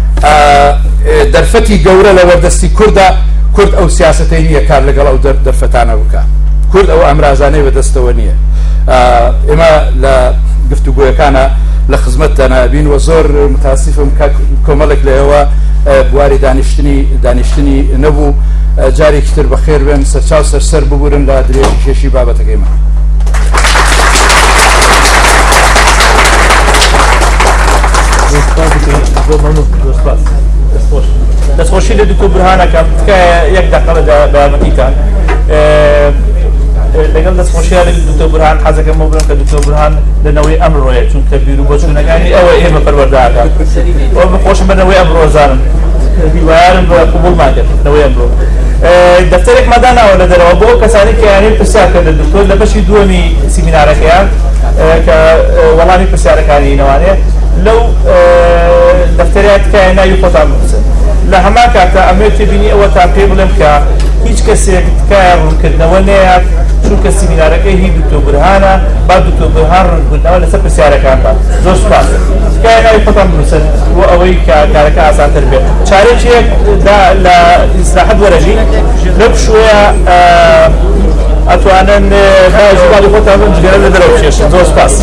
دەرفەتی گەورە لە وەردەستی کووردە، کورد ئەو سیاسەتەی نییە کار لەگەڵ ئەو دەرفەتانە بکە. کورد ئەو ئەمرازانەی بەدەستەوە نییە. ئێمە لە گفتوگویەکانە لە خزمەتتانە بین و زۆر متاسفم کۆمەڵێک لەوە بواری دانیشتنی نەبوو. جارێکی تر بەخێر بێن، سەرچاو سەرسەر ببورن لە درێژی کێشی بابەتەکەیمە. دەستخۆشی لە دوکتۆر بورهانەکەم تکە یەک دەقە لە بەیانمەتیتان لەگەڵ دەستخۆشییان لە دوکتۆر بورهان حەزەکەمەوە بڵێم کە دوکتۆر بورهان لەنەوەی ئەمڕۆیە، چونکە بیر و بۆچوونەکانی ئەوە ئێمە پەروەردەکات ئەوە بخۆشم بەنەوەی ئەمڕۆ زانم هیوایارم بە قبوڵمان کرد نەوەی ئەمڕۆ. دەفتەرێک ماداناوە لە دەرەوە بۆ کەسانی کە یانەی پرسیار کرد لە دکتۆر لە بەشی دووەمی سیمینارەکەیان کە وەڵامی پرسیارەکانی نەوانێ لەو دەفتەریات کە ناوی خۆتان بپرسن. لە هەمان کاتە ئەمێت تێبینی ئەوەتان پێ بڵێم کە هیچ کەسێک تکایە ڕوونکردنەوە نەیەات، چونکە سیمینارەکەی هی دوکتۆر بورهانە، با دوکتۆر بورهان ڕوونکردنەوە لەسەر پرسیارەکانتان. زۆر سوپاس. تکایە ناوی خۆتان بنووسن بۆ ئەوەی کە کارەکە ئاسانتر بێت. چارەیەک لە ئیسلاحەت وەرەژین لەو شوەیە ئەتوانن باڵی خۆتان جگەرە لە دەرەوە بکێشن. زۆر سوپاس.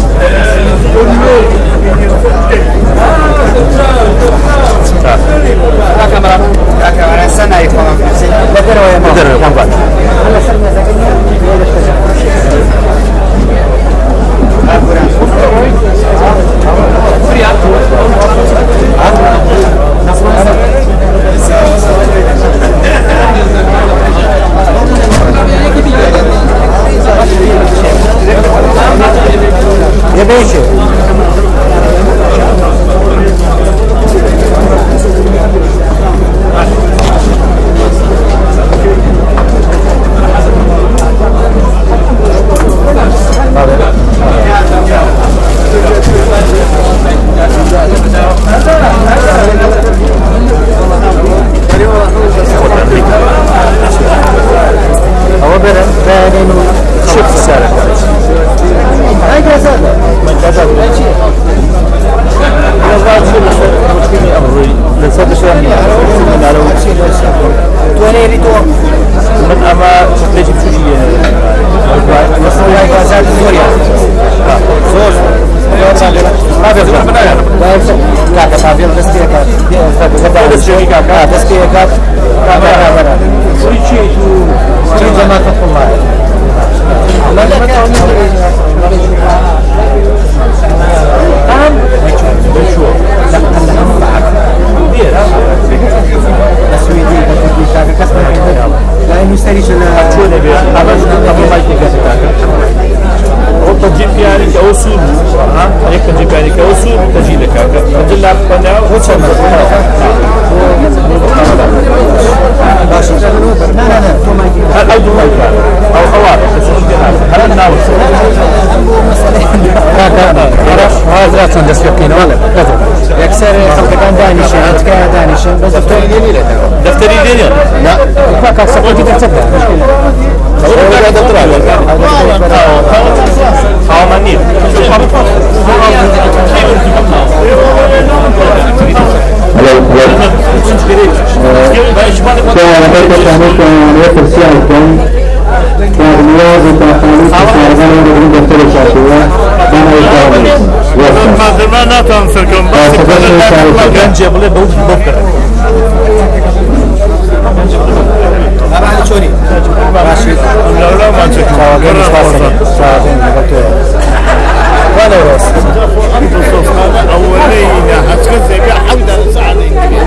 سريج شو نبي أبغى قبل ما يتكلم وتجيب يعني كأصول ها هيك تجيب يعني كأصول تجيب لك تجيب لك بنا وتشوف هل أود ما يكون أو خوار هل الناوي هذا تندس فيكين ولا يكسر خلق كان دانيش أنت كان دانيش بس دفتري ديني دفتري ديني لا ما كان سقط تكتب هذا دفتر حوامني ما ناتهم سركم بس كان جاب لي بكره أنا شوني راشد لا ما تشك ولا راس أولين حسكت زي حمد سعدي